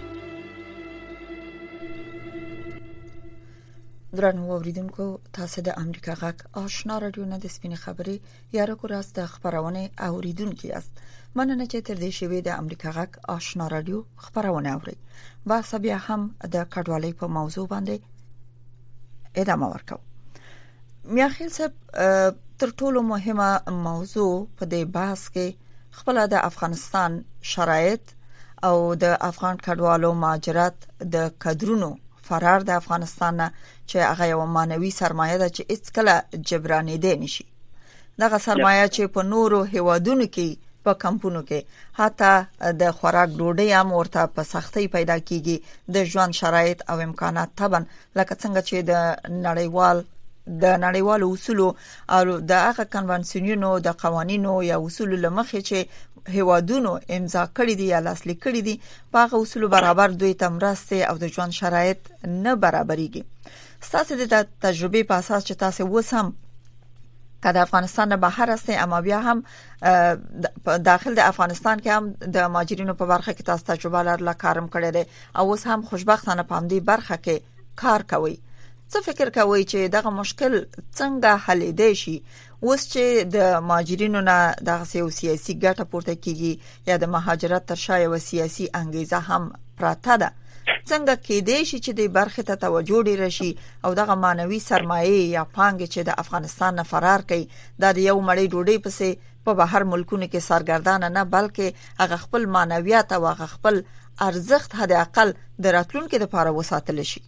درنو اوریدونکو، تاسو د امریکا غږ آشنا رادیو نه د سپینې خبرې یا کو راست د خبرونه اوریدونکو یاست. مننه چې تر دې شوی د امریکا غږ آشنا رادیو خبرونه اوري. با بیا هم د کډوالۍ په موضوع باندې ادامه ورکو. میاخیل صاحب، تر ټولو مهمه موضوع په دې بحث کې خپل د افغانستان شرایط او د افغان کډوالو مهاجرت د کډرونو فرار د افغانستان چې هغه یو مانوي سرمایه ده چې هیڅ کله جبرانې دی نشي. دغه سرمایه چې په نورو هیوادونو کې په کمپونو کې حتی د خوراک ډوډۍ هم ورته په سختۍ پیدا کیږي. د ژوند شرایط او امکانات طبعا لکه څنګه چې د نړیوالو اصولو او د هغه کنوانسیونونو د قوانینو یا اصولو لمخې چې هیوادونو امضا کړی دي یا لاسلیک کړی دي، په هغه اصولو برابر دوی ته مرسته او د ژوند شرایط نه برابرېږي. ستاسو د تجربې په اساس چې تاسو وسم کله افغانستان نه بهر است، اما بیا هم داخل د افغانستان کې هم د مهاجرینو په برخه کې تاسو تجربه لرله، کارم کړی دی او اوس هم خوشبختانه په همدې برخه کې کار کوي. څه فکر کوي چې دغه مشکل څنګه حل دی شي اوس چې د مهاجرینو نه دغه سیاسي ګټه پورته کیږي یا د مهاجرت تر شا یو سیاسي انګیزه هم پراته ده؟ څنګه کېدای شي چې د برخه ته توجه ډیر شي او دغه مانوي سرمایه یا پانګه چې د افغانستان نه فرار کوي د یو مړی ډوډۍ پسې په بهر ملکونو کې سرګردان نه، بلکې هغه خپل مانویت او هغه خپل ارزښت حد اقل د راتلونکو لپاره وساتل شي؟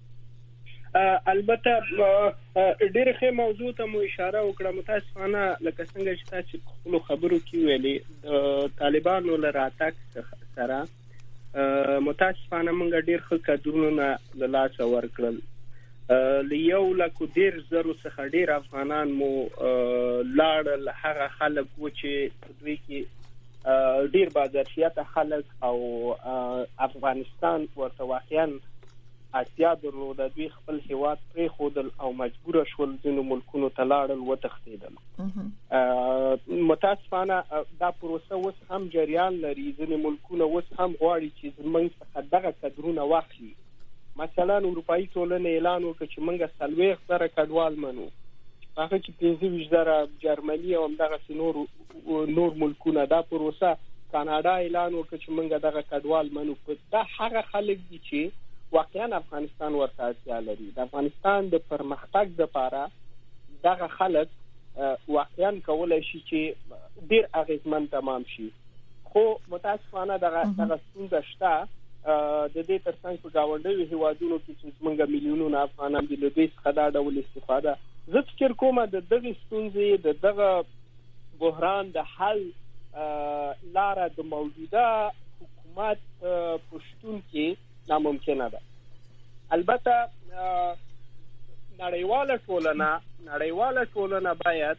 البته ډېر ښه موضوع ته مو اشاره وکړه. متاسفانه لکه څنګه چې تاسو په خبرو کې ویلي، د طالبانو له راتګ سره متاسفانه موږ ډېر ښه کډرونه له لاسه ورکړل. له 1,10,000 څخه ډېر افغانان مو لاړل. هغه خلک و چې دوی کې ډیر باظرفیت خلک او افغانستان ورته واقعا اړتیا درلوده. دوی خپل هیواد پرې خودل او مجبور شول ځینو ملکونو ته لاړل وتښتېدل. متاسفانه دا پروسه اوس هم جریان لري. ځینې ملکونه اوس هم غواړي چې زموږ څخه دغه کډرونه واخلي. مثلا اروپایي ټولنه اعلان وکړ چې موږ 40,000 کډوال منو، هغه چې 25,000 جرمني او همدغه نور ملکونه. دا پروسه کاناډا اعلان وکړ چې موږ دغه کډوال منو. دا هغه خلک دي چې واقعا افغانستان ورته اړتیا لري. د افغانستان د پرمختګ لپاره دغه خلک واقعا کولای شي چې ډیر اغیزمن تمام شي. خو متاسفانه دغه ستونزه شته. د دې ترڅنګ په گاونډیو هیوادونو کې چې موږ میلیونونه افغانان د لوی څخه دا ډول استفاده. زه فکر کوم د دغه ستونزې د دغه بحران د حل لاره د موجوده حکومت پښتون کې ناممکنه ده. البته نړیواله ټولنه باید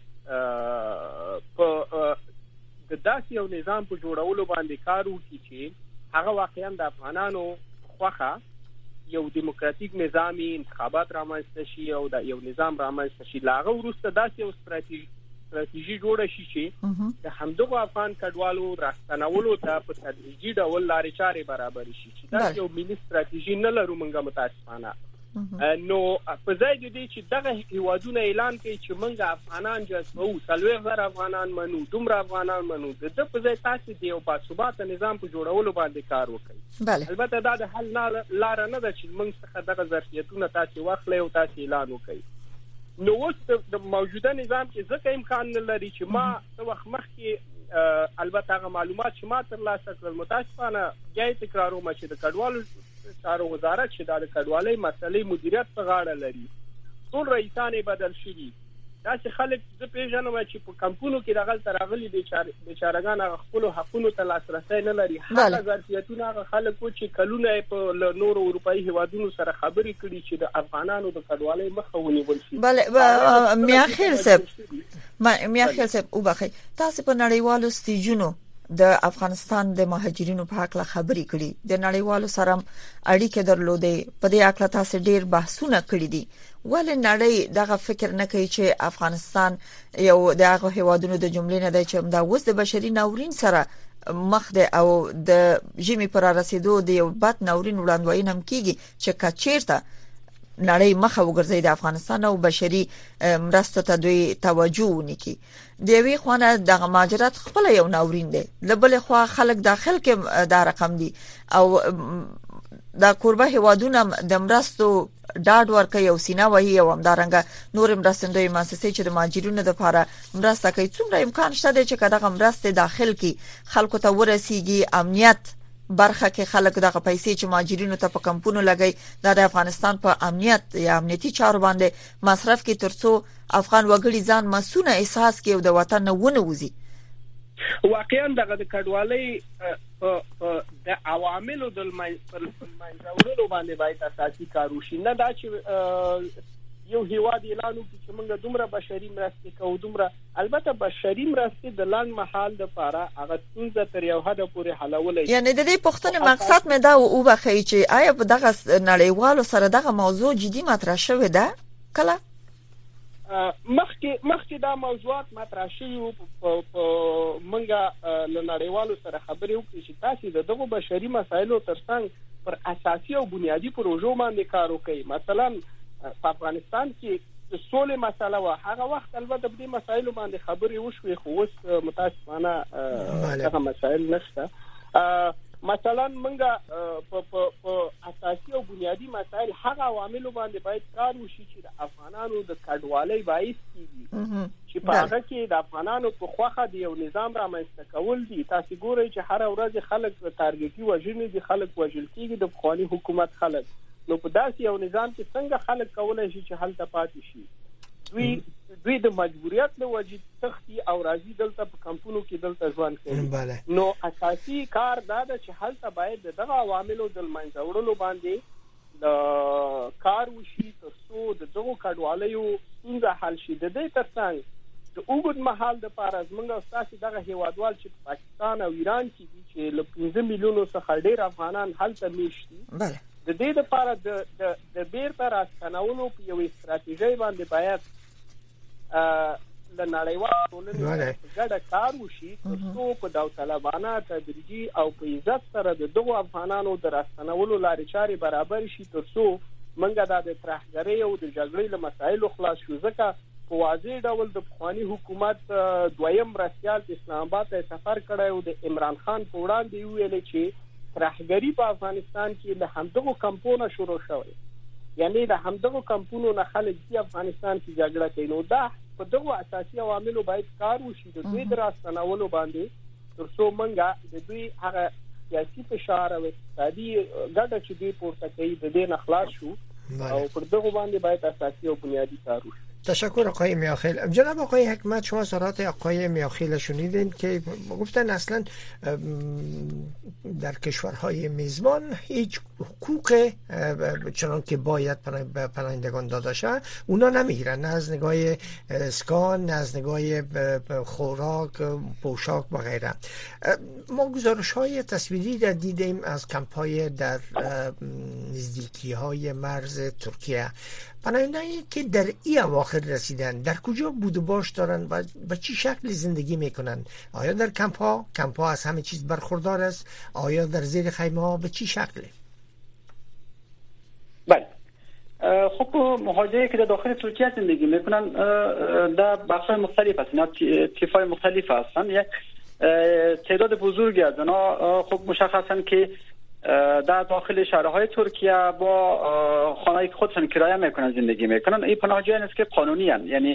په داسې یو نظام په جوړولو باندې کار وکړي چې هغه واقعا د افغانانو خوخه یو دیموکراتیک نظامی انتخابات رامنځته شي او د یو نظام رامنځته شي. لاغه وروسته داسې یو ستراتیژي جوړه شي چې د همدغه افغان کډوالو راستنولو ته په تدریجي ډول لارې چارې برابر شي. چې دا یو ملي ستراتیژي نه لرو موږ متاسفانه. نو په ځای د دې چې دغه هیوادونه اعلان کوي چې موږ افغانان جذبو 40,000 افغانان منو، دومره افغانان منو، د په ځای تاسو د یو باثباته نظام په جوړولو باندې کار وکړئ. البته دا د حل لار نه ده چې موږ څخه دغه ظرفیتونه تاسو واخلئ او تاسو اعلان وکړئ. نو اوس د موجوده نظام کې ځکه امکان نه لري چې ما څه وخت مخکې البته هغه معلومات چې ما ترلاسه کړل متاسفانه بیا تکراروم چې د کډوالو چارو وزارت چې د کډوالۍ مسلې مدیریت په غاړه لري ټول رئیسان بدل شوي. داسې خلک زه پیژنم چې په کمپونو کې دغلته راغلي بیچارهګان هغه خپلو حقونو ته لاسرسی نه لري. هغه ظرفیتونه هغه خلک و چې کلونه په نورو اروپایي هیوادونو سره خبرې کړي چې د افغانانو د کډوالۍ مخه ونیول شي. بله میاخیل صاحب وبخښئ، تاسو په نړیوالو سټیجونو د افغانستان د مهاجرینو په حق لا خبرې کړي، د نړیوالو سره اړیکې درلودې، په دې اړه تاسو ډیر بحثونه کړي دي. ولې نړۍ دغه فکر نه کوي چې افغانستان یو دغه هیوادونو د جملې نه دی چې دا اوس د بشري ناورین سره مخ ده او د ژمي پر رسیدو د یو بد ناورین وړاندوینه هم کیږي چې کچیرته نړۍ مخه وګرځي د افغانستان او بشري مرستو ته دوی توجه ونکړي. د یوې خونه د مهاجرت خپل یو ناورین دی، لبل خو خلک داخل کې دا رقم دي او دا قربه هیوادونه د مرستو ډاډ ورکوي او سینا وهي او همدارنګه نور مرستندوی مؤسسې چې د مهاجرینو لپاره مرسته کوي. څومره امکان شته چې دغه مرسته داخل کې خلکو ته ورسیږي؟ امنیت برخه کې خلک دغه پیسې چې مهاجرینو ته په کمپونو لګي د افغانستان په امنیت یا امنیتي چارو باندې مصرف کې ترڅو افغان وګړي ځان مسؤل احساس کوي او د وطن نه ونوځي. واقعا دغه د کډوالۍ د عواملو د منځورولو باندې باید اساسي کار وشي. نه دا چې یو هیواد اعلان وکړي چې موږ دومره بشري مرستې کوو دومره. البته بشري مرستې د لنډ مهال لپاره هغه څنګه تر یو حد پورې حلولای. یعنی د دې پوښتنې مقصد مې دا وبخښي چې آیا په دغه نړیوالو سره دغه موضوع جدي مطرح شوې ده؟ کله مخکې دا موضوعات مطرح شوي وو. موږ له نړیوالو سره خبرې وکړې چې تاسو دغه بشري مسایلو ترڅنګ پر اساسي او بنیادی پروژو باندې کار وکړئ. مثلا په افغانستان کې د سولې مسله و، هغه وخت البته په دې مسایلو باندې خبرې وشوې، خو اوس متاسفانه هغه مسایل نشته. مثلا منګه په اساسي او بنیادی مسایل هغه عوامل باندې باید کار وشي چې د افغانانو د کډوالۍ باعث کیږي چې په هغه کې د افغانانو په خوخه د یو نظام رامنځته کول دي. تاسو ګورئ چې هر ورځ خلک تارګتي وژنې دي، خلک وژل کیږي د افغاني حکومت خلک. نو په داسې یو نظام کې څنګه خلک کولای شي چې هلته پاتې شي؟ دوی د مجبوریت له وجې تختی او راځي دلته په کمپونو کې دلته ژوند کوي. نو اساسي کار دا ده چې هلته باید دغه عواملو د منځه وړلو باندې د کار وشي ترڅو د دغه کډوالیو څنګه حل شي. د دې ترڅنګ د اوږد مهال لپاره زموږ او ستاسو دغه هیوادوال چې پاکستان او ایران کې دي چې له 15 میلیونو څخه ډېر افغانان هلته میشت دي د دې لپاره د بیرته راستنولو په یوې ستراتیژۍ باندې باید له نړیوالو ټولنې ګډه کار وشي ترڅو په داوطلبانه تدریجي او په عزت سره د دغو افغانانو د راستنولو لارې چارې برابر شي ترڅو موږ د ترهګرۍ او د جګړې له مسایلو خلاص شو. ځکه په واضح ډول د پخواني حکومت دویم مرستیال اسلام آباد ته سفر کړی او د عمران خان په وړاندې ویل چې ترهګري په افغانستان کې له همدغو کمپونو شروع شوی، یعنی د همدغو کمپونو نه خلک په افغانستان کې جګړه کوي. نو دا په دغو اساسي عواملو باید کار وشي د دوی د راستنولو باندې ترڅو موږ د دوی هغه سیاسي فشار او اقتصادي ګټه چې دوی پورته کوي د دې نه خلاص شو او پر دغو باندې باید اساسي او بنیادی کار وشي. تشکر آقای میاخیل. جناب آقای حکمت، شما صحبت آقای میاخیل شنیدین که گفتن اصلا در کشورهای میزبان هیچ حقوق چنان که باید به پناهندگان داده شد اونا نمیگیرن، نه از نگاه اسکان، نه از نگاه خوراک، پوشاک و غیره. ما گزارش های تصویری در دیدیم از کمپ های در نزدیکی های مرز ترکیه. پناهندگانی که در این اواخر رسیدن در کجا بود و باش دارن و به چه شکل زندگی میکنن؟ آیا در کمپ ها از همه چیز برخوردار است؟ آیا در زیر خیمه ها به چه شکله؟ بله، خب مهاجرین که در داخل ترکیه زندگی میکنن در بخش‌های مختلف هستن، اینا تیپ‌های مختلف هستن. یک تعداد بزرگی از اینا خب مشخصاً که در داخل شهرهای ترکیه با خانه‌ای که خودشون کرایه میکنن زندگی میکنن. این پناهجویان است که قانونی هستند، یعنی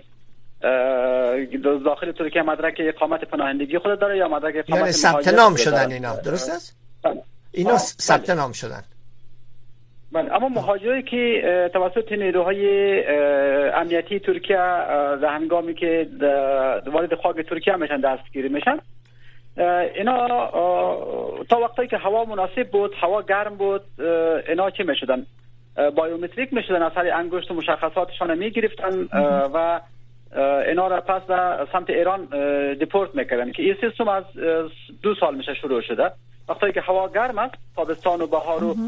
داخل ترکیه مدرک اقامت پناهندگی خود داره یا مدرک اقامت یعنی ثبت نام شدن. اینا درست است؟ اینا ثبت نام شدن. بله، اما مهاجری که توسط نیروهای امنیتی ترکیه در هنگامی که وارد خاک ترکیه میشن دستگیر میشن، اینا تا وقتی که هوا مناسب بود، هوا گرم بود، اینا چی میشدن؟ بایومتریک میشدن، اثر انگشت و مشخصاتشان میگرفتن و اینا را پس به سمت ایران دیپورت میکردن که این سیستم از 2 سال میشه شروع شده. وقتی که هوا گرم است، تابستان و بهار و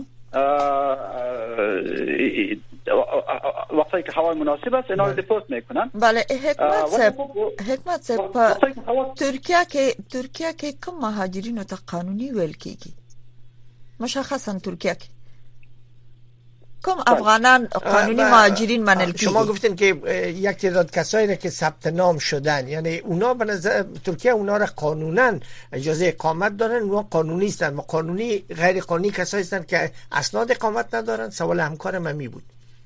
وقتی که هوا مناسب است اینا رو دیپورت میکنن. بله، حکمت صاحب ترکیه که کم مهاجرین تا قانونی ویل کیږي؟ مشخصا ترکیه که کم افغانان قانونی مهاجرین منل کیږي؟ شما گفتین که یک تعداد کسایی را که ثبت نام شدن، یعنی اونا به نظر ترکیه اونا را قانونا اجازه اقامت دارن، اونا قانونی هستن. و قانونی غیر قانونی کسایی هستن که اسناد اقامت ندارن. سوال همکارم می بود.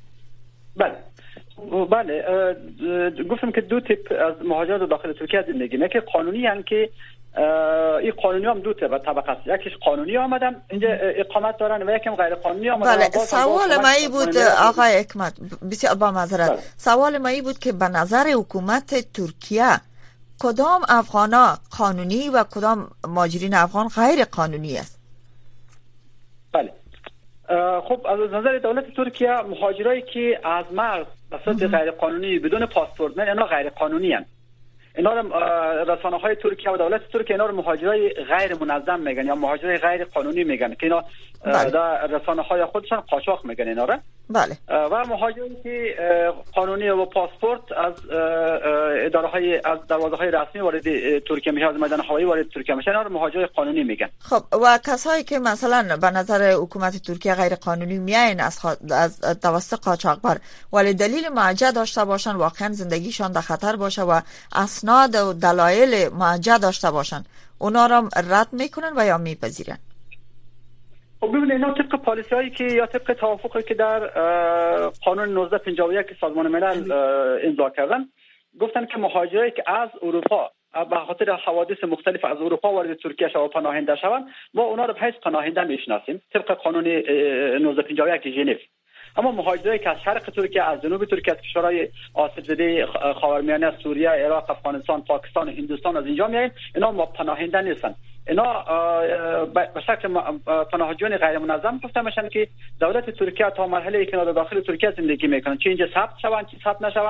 بله، گفتم که 2 تیپ از مهاجرت داخل ترکیه زندگی میکنن که قانونی هستن که این قانونی هم 2 طبقه است. یکیش قانونی آمدن اینجا اقامت دارن و یکم غیر قانونی آمدن. بله، سوال من بود آقای حکمت، بسیار با معذرت، سوال من بود که به نظر حکومت ترکیه کدام افغانا قانونی و کدام مهاجرین افغان غیر قانونی است؟ بله، خب از نظر دولت ترکیه مهاجرایی که از مرز به صورت غیر قانونی بدون پاسپورت میان اینا غیر قانونی هستند. اینا رو رسانه‌های ترکیه و دولت ترکیه اینا رو مهاجرای غیر منظم میگن یا مهاجرای غیر قانونی میگن که اینا در رسانه‌های خودشون قاچاق میگن اینا رو. بله. و مهاجرایی که قانونی و پاسپورت از اداره‌های از دروازه‌های رسمی وارد ترکیه میشن، از میدان هوایی وارد ترکیه میشن، اینا رو مهاجرای قانونی میگن. خب و کسایی که مثلا به نظر حکومت ترکیه غیر قانونی میاین از توسط قاچاقبر ولی دلیل معجزه داشته باشن، واقعا زندگیشان در خطر باشه و اسناد و دلایل معجزه داشته باشن، اونا را رد میکنن و یا میپذیرن؟ خب ببینید، اینا طبق پالیسی‌هایی که یا طبق توافقی که در قانون 1951 سازمان ملل امضا کردن، گفتن که مهاجرایی که از اروپا به خاطر حوادث مختلف از اروپا وارد ترکیه شوند و پناهنده شوند، ما اونا رو به حیث پناهنده میشناسیم طبق قانون 1951 ژنو. اما مهاجرایی که از شرق ترکیه، از جنوب ترکیه، از کشورهای آسیب زده خاورمیانه، سوریه، عراق، افغانستان، پاکستان، هندوستان از اینجا میایند، اینا ما پناهنده نیستن. اینا به شکل پناهجویان غیر منظم گفته میشن که دولت ترکیه تا مرحله ای که در داخل ترکیه زندگی میکنن، چه اینجا ثبت شوند چه ثبت نشوند،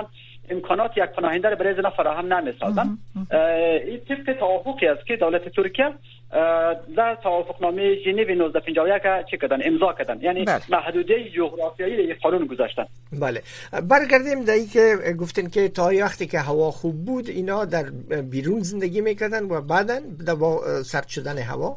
امکانات یک پناهنده را برای اینا فراهم نمی‌سازند. این طبق توافقی است که دولت ترکیه در توافقنامه ژنو 1951 چه کردن، امضا کردن، یعنی محدوده جغرافیایی را قانون گذاشتن. بله، برگردیم در این که گفتن که تا وقتی که هوا خوب بود اینا در بیرون زندگی میکردن و بعداً با سرد شدن هوا.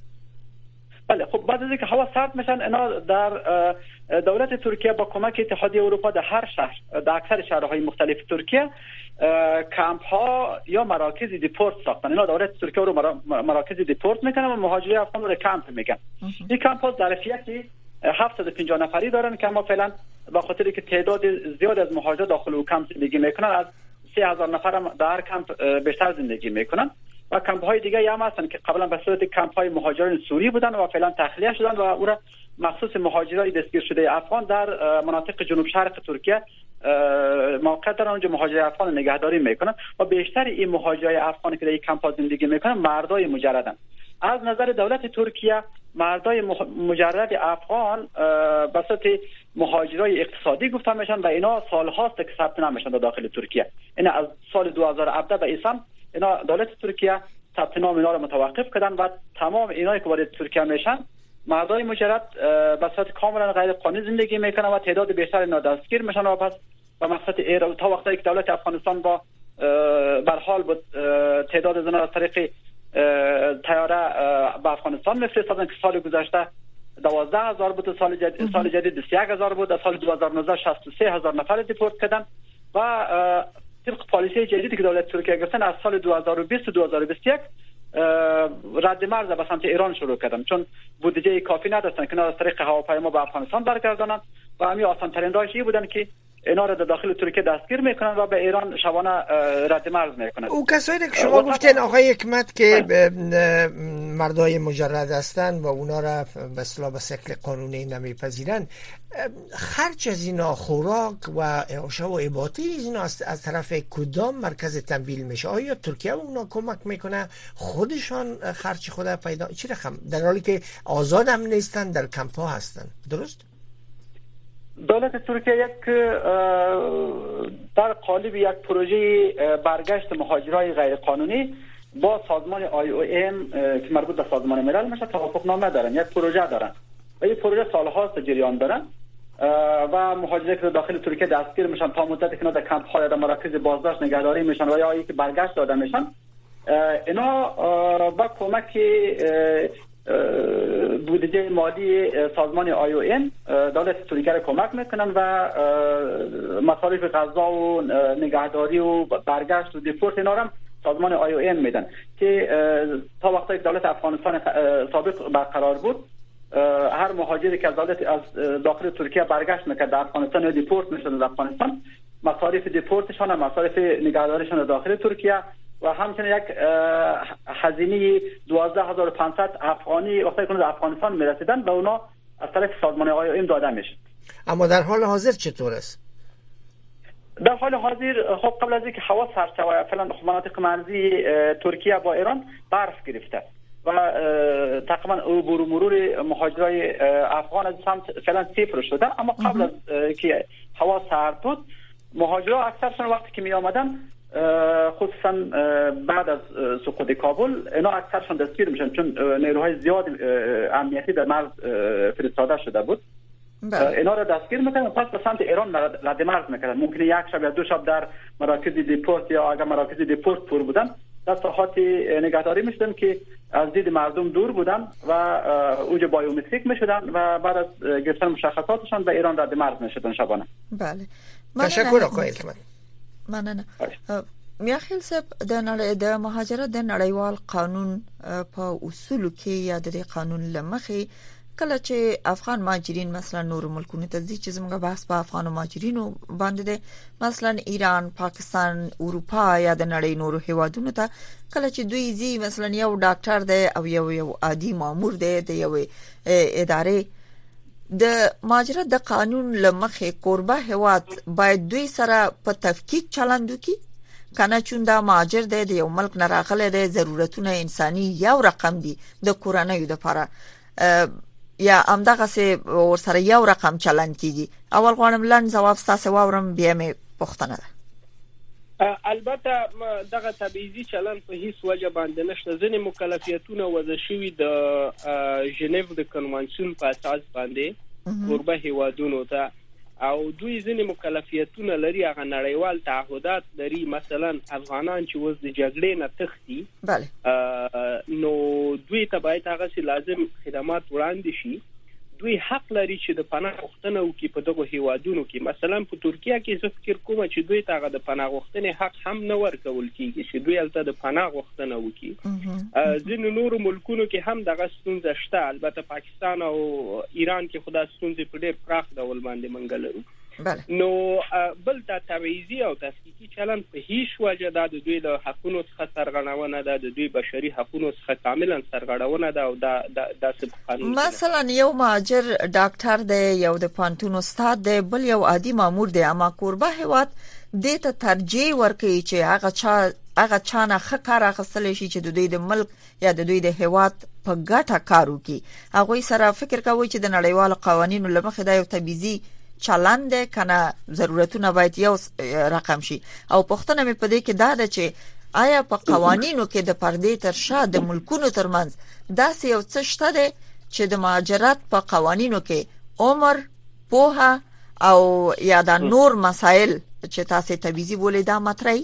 بله، خب بعد از اینکه هوا سرد میشن اینا در دولت ترکیه با کمک اتحادیه اروپا در هر شهر، در اکثر شهرهای مختلف ترکیه کمپ ها یا مراکز دیپورت ساختن. اینا دولت ترکیه رو مراکز دیپورت میکنن و مهاجرین افغان رو کمپ میگن. این کمپ ها ظرفیتی 750 نفری دارن که ما فعلا با خاطر که تعداد زیاد از مهاجرین داخل اون کمپ زندگی میکنن، از 3000 نفر در هر کمپ بیشتر زندگی میکنن. و کمپ های دیگه هم هستن که قبلا به صورت کمپ های مهاجرین سوری بودن و فعلا تخلیه شدن و او را مخصوص مهاجرای دستگیر شده افغان در مناطق جنوب شرق ترکیه موقع دارن، اونجا مهاجرای افغان نگهداری میکنن و بیشتر این مهاجرای افغان که در این کمپ ها زندگی میکنن مردای مجردن. از نظر دولت ترکیه مردای مجرد افغان به صورت مهاجرای اقتصادی گفته میشن و اینا سال هاست که ثبت نمیشن در داخل ترکیه. اینا از سال 2017 به اسم اینا دولت ترکیه ثبت نام اینا رو متوقف کردن و تمام اینایی که وارد ترکیه میشن مردای مجرد به صورت کاملا غیر قانونی زندگی میکنن و تعداد بیشتر اینا دستگیر میشن و پس به مقصد تا وقتی که دولت افغانستان با برحال بود تعداد از اینا از طریق طیاره به افغانستان میفرستادن که سال گذشته 12000 بود، سال جدید 21000 بود، سال 2019 63000 نفر دیپورت کردن و طبق پالیسی جدیدی که دولت ترکیه گرفتن از سال 2020 و 2021 رد مرز به سمت ایران شروع کردن، چون بودجه کافی نداشتن که از طریق هواپیما به افغانستان برگردانن و همین آسان ترین راهش این بودن که اینا رو در داخل ترکیه دستگیر میکنن و به ایران شبانه رد مرز میکنن. او کسایی که شما گفتین آقای حکمت که مردای مجرد هستن و اونا را به اصطلاح به شکل قانونی نمیپذیرن، خرج از اینا، خوراک و اعاشه و اباطی اینا از طرف کدام مرکز تمویل میشه؟ آیا ترکیه اونا کمک میکنه؟ خودشان خرج خود پیدا چی رقم، در حالی که آزاد هم نیستن، در کمپ ها هستن، درست؟ دولت ترکیه یک در قالب یک پروژه برگشت مهاجرای غیر قانونی با سازمان IOM که مربوط به سازمان ملل میشه توافقنامه دارن، یک پروژه دارن و این پروژه سالهاست جریان دارن و مهاجرین که داخل ترکیه دستگیر میشن تا مدتی که در کمپ های در مراکز بازداشت نگهداری میشن و یا اینکه برگشت داده میشن، اینا با کمک بودجه مالی سازمان IOM دولت ترکیه را کمک میکنن و مصارف غذا و نگهداری و برگشت و دیپورت اینا را سازمان IOM میدن که تا وقتی که دولت افغانستان سابق برقرار بود هر مهاجری که از داخل ترکیه برگشت میکرد در افغانستان یا دیپورت میشد در افغانستان، مصارف دیپورتشان و مصارف نگهداریشان داخل ترکیه و همچنین یک هزینه 12500 افغانی وقتی که در افغانستان میرسیدن به اونا از طرف سازمان IOM داده میشه. اما در حال حاضر چطور است؟ در حال حاضر خب قبل از اینکه هوا سرد شود فعلا مناطق مرزی ترکیه با ایران برف گرفته و تقریبا عبور و مرور مهاجرای افغان از سمت فعلا صفر شده، اما قبل از که هوا سرد بود مهاجرا اکثرشون وقتی که می آمدن خصوصا بعد از سقوط کابل اینا اکثرشون دستگیر میشن چون نیروهای زیاد امنیتی در مرز فرستاده شده بود. اینا را دستگیر میکنن پس به سمت ایران رد مرز میکنن. ممکنه یک شب یا دو شب در مراکز دیپورت یا اگر مراکز دیپورت پر بودن در ساحات نگهداری میشدن که از دید مردم دور بودن و اوج بایومتریک میشدن و بعد از گرفتن مشخصاتشان به ایران رد مرز میشدن شبانه. بله. تشکر آقای حکمت. مننه. میاخیل صاحب د مهاجرت د نړیوال قانون په اصولو کې یا د قانون لمخې کله چې افغان مهاجرین مثلا نور ملکونو ته ځي چې زموږ بحث په افغان مهاجرینو باندې ده، مثلا ایران، پاکستان، اروپا یا د نړۍ نورو هیوادونو ته کله چې دوی ځي مثلا یو ډاکټر دی او یو عادي مامور دی د یو ادارې د مهاجرت د قانون لمخې قربه هیواد باید دوی سره په تفکیک چلند وکړي کنه چون دا مهاجر دی د یو ملک نه راغلی دی، ضرورتونه انساني یو رقم دي د کورنۍ لپاره یا همدغه سه ورسره یو رقم چلند کیږي. اول غواړم لاند جواب تاسو واورم بیا مې پوښتنه ده. البته دغه تبعیضي چلن په هیڅ وجه باندې نشته. ځینې مکلفیتونه وضع شوي د ژنیو د کنوانسیون په اساس باندې قربه هیوادونو ته، او دوی ځینې مکلفیتونه لري، هغه نړیوال تعهدات لري. مثلا افغانان چې اوس د جګړې نه تښتي نو دوی ته باید هغه سي لازم خدمات وړاندې شي. دوی حق لري چې د پناه غوښتنه وکړي په دغه هیوادونو کې. مثلا په ترکیه کې زه فکر کوم چې دوی ته د پناه غوښتنې حق هم نه ورکول کیږي چې دوی هلته د پناه غوښتنه وکړي. ځینو نورو ملکونو کې هم دغه ستونزه شته. البته پاکستان او ایران کې خو دا ستونزې په ډېر پراخ ډول باندې موږ لرو. نو بل دا تبعیضي او تفکیکي چلن په هیڅ وجه دا د دوی له حقونو څخه سرغړونه ده، د دوی بشري حقونو څخه کاملا سرغړونه ده، او دا څه قانون. مثلا یو مهاجر ډاکټر دی، یو د پانتون استاد دی، بل یو عادي مامور دی، اما قربه هیواد دې ته ترجیح ورکوي چې هغه چانه ښه کار اخیستلی شي چې د دوی د ملک یا د دوی د هیواد په ګټه کار وکړي. هغوی سره فکر کوي چې د نړیوالو قوانینو له مخې دا یو تبعیضي چلن دی کنه ضرورتونه باید یو رقم شي. او پوښتنه مې په دې کې دا ده چې آیا په قوانینو کې د پردې تر شا د ملکونو ترمنځ داسې یو څه شته دی چې د مهاجرت په قوانینو کې عمر، پوهه او یا د نور مسائل چې تاسو تبعیضي بولئ دا مطرحي؟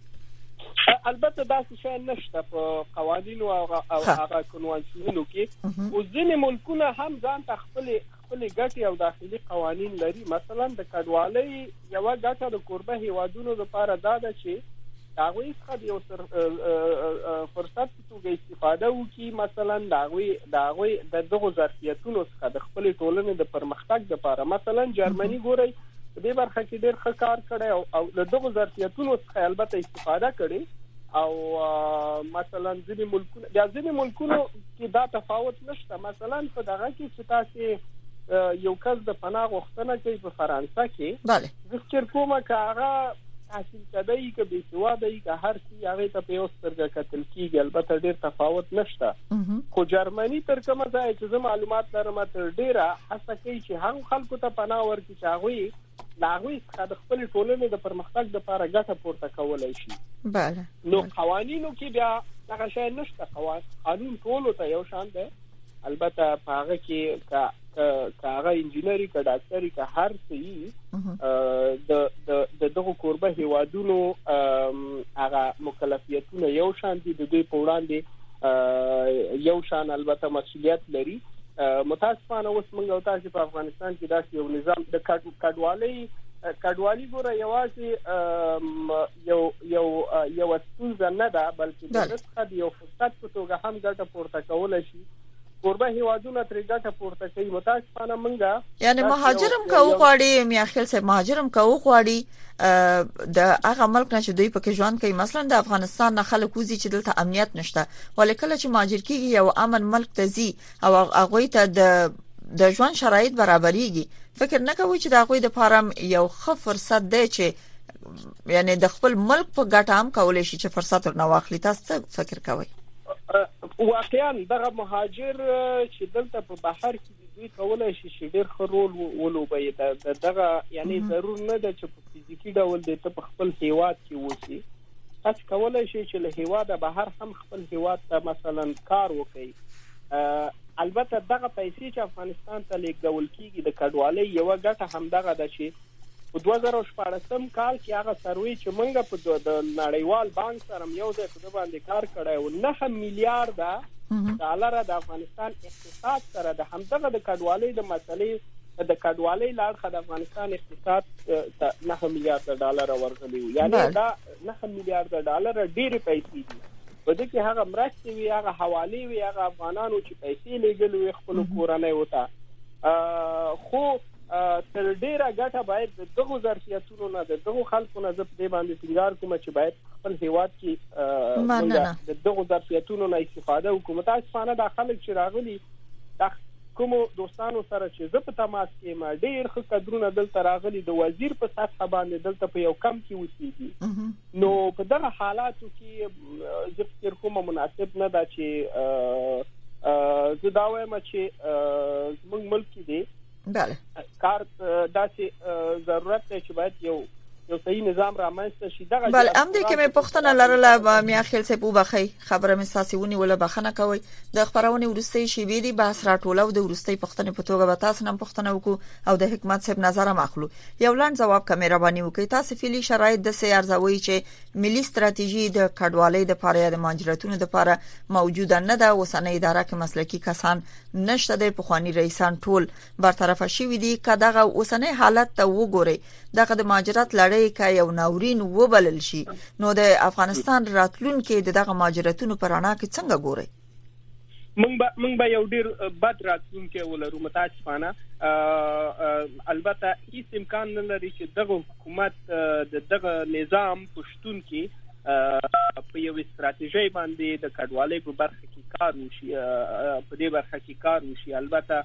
البته داسې شی نشته په قوانینو او هغه کنوانسیونونو کې. او ځینې ملکونه هم ځان ته خپل ګټې او داخلي قوانین لري. مثلا د کډوالۍ یوه ګټه د قربه هیوادونو لپاره دا ده چې هغوی څخه د یو فرصت په توګه استفاده وکړي. مثلا د هغوی د دغو ظرفیتونو څخه د خپلې ټولنې د پرمختګ لپاره. مثلا جرمني ګورئ په دې برخه کې ډېر ښه کار کړی او له دغو ظرفیتونو څخه البته استفاده کړي. او مثلا ځینې ملکونو کې دا تفاوت نشته. مثلا په دغه کې چې تاسې یو کس د پناه غوښتنه کوي په فرانسه کې، زه فکر کوم که هغه تحصیل کده یي که بې سواده یي که هر څه هغې ته په یو سترګه کتل کېږي. البته ډېر تفاوت نشته. خو جرمني تر کومه ځایه چې زه معلومات لرم تر ډېره هڅه کوي چې هغو خلکو ته پناه ورکړي چې هغوی له هغوی څخه د خپلې ټولنې د پرمختګ لپاره ګټه پورته کولی شي. نو قوانینو کې بیا دغه شی نشته. قانون ټولو ته یو شان دی. البته په هغه کې که هغه انجینری که ډاکټري که هر څه یي د دغو قربه هیوادونو هغه مکلفیتونه یو شان دي، د دوی په وړاندې یو شان البته مسؤلیت لري. متاسفانه اوس موږ او تاسو په افغانستان کې داسې یو نظام د کډوالي ګوره یوازې یو ستونزه نه ده، بلکې د څخه د یو فرصت په توګه هم ګټه پورته کولی شي. قربه هیوادونه ترې ګټه پورته کوي. متاسفانه موږ یعنی مهاجرم که وغواړي، میاخیل صاحب مهاجرم که وغواړي د هغه ملک نه چې دوی پکې ژوند کوي، مثلا د افغانستان نه خلک وځي چې دلته امنیت نشته، ولې کله چې مهاجر کیږي یو امن ملک ته ځي او هغوی ته د ژوند شرایط برابرېږي، فکر نه کوي چې د هغوی دپاره یو ښه فرصت دی چې یعنی د خپل ملک په ګټه هم کولی شي چې فرصت ورنه واخلي؟ تاسو څه فکر کوئ؟ واقعا دغه مهاجر چې دلته په بهر کې دوی کولای شي چې ډېر ښه رول ولوبوي. دغه یعنی ضرور نه ده چې په فزیکي ډول د ته په خپل هیواد کې اوسي. تاسو کولای شي چې له هیواده بهر هم خپل هیواد ته مثلا کار وکړي. البته دغه پیسې چې افغانستان ته لیږدول کېږي د کډوالۍ یوه ګټه همدغه ده چې په 2014 کال کې هغه سروې چې موږ په د نړیوال بانک سره یو ځای په باندې کار کړی و 9 میلیارډ ډالر د افغانستان اقتصاد سره د همدغه د کډوالۍ د مسلې د کډوالۍ لاړه د افغانستان اقتصاد 9 میلیارډ ډالر ورغلی و. یعنی دا 9 میلیارډ ډالر ډېرې پیسې دي. په دې کې هغه مرستې وي، هغه حوالې وي، هغه افغانانو چې پیسې لېږلې وي خپلو کورنیو ته. خو تر ډیره ګټه باید د دغو ظرفیتونو نه د دغو خلکو نه زه په دې باندې ټینګار کوم چې باید خپل هیواد کې د دغو ظرفیتونو نه استفاده وکړو. متاسفانه دا خلک چې راغلي د کومو دوستانو سره چې زه په تماس کې یم ډېر ښه کدرونه دلته راغلي د وزیر په سطحه باندې دلته په یو کم کې اوسېږي. نو په دغه حالاتو کې زه فکر کوم مناسب نه ده چې زه دا وایم چې زموږ ملک کې دی کار داسې ضرورت دی چې باید یو صحیح نظام رامنځته شي. دغه بل ام دې کې مې پښتنه لرله میا خیل څه په بخي خبره مې ساسيونی ولا بخنه کوي د خبرونه ورستي شي ویلي بحث راټولو د ورستي پښتنه په توګه به تاسو نن پښتنه وکړو او د حکمت صاحب نظر ماخلو یو لاند جواب کمره باندې وکي تاسو فعلی شرایط د سي ارزوي چې ملي ستراتیژي د کډوالۍ د پاره د مهاجرتونو د پاره موجوده نه ده اوسنۍ اداره کې مسلکی کسان نشته د پخوانی رئیسان ټول برطرف شوی دي کداغه اوسنۍ حالت ته وګوري دغه د مهاجرت لړۍ کې یو ناورین وبلل شي نو د افغانستان راتلونکي دغه مهاجرتونو پرانا کې څنګه ګوري؟ مونږ به یو ډیر بد راتلونکي ولرو متاسفانه. البته هیڅ امکان نه لري چې دغه حکومت دغه نظام پښتون کې په یو استراتیژي باندې د کډوالۍ په برخه کې کار وشي په دې برخه کې کار وشي. البته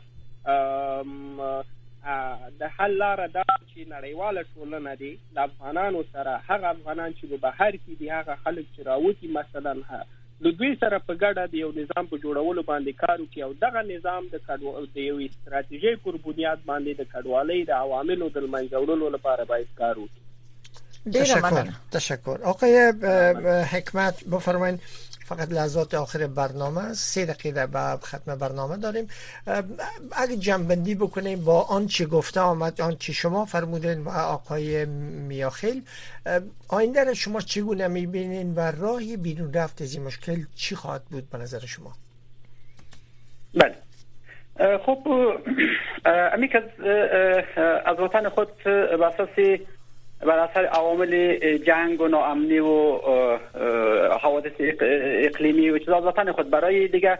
د حل لاره دا چې نړیواله ټولنه دي د افغانانو سره هغه افغانان چې په بهر کې دي هغه خلک چې راوتی مثلا د دوی سره په ګډه د یو نظام په جوړولو باندې کار وکړي او دغه نظام د یو استراتیژي پر بنیاد باندې د کډوالۍ د عواملو د منځه وړلو لپاره باید کار وکړي. تشکر. آقای حکمت بفرمایید فقط لحظات آخر برنامه 3 دقیقه به ختم برنامه داریم. اگه جنبندی بکنیم با آنچه گفته آمد آنچه شما فرمودین و آقای میاخیل آینده را شما چگونه میبینین و راهی بیرون رفت از این مشکل چی خواهد بود به نظر شما؟ بله خب امیک از وطن خود بر اثر عوامل جنگ و ناامنی و حوادث اقلیمی و چیزا وطن خود برای دیگه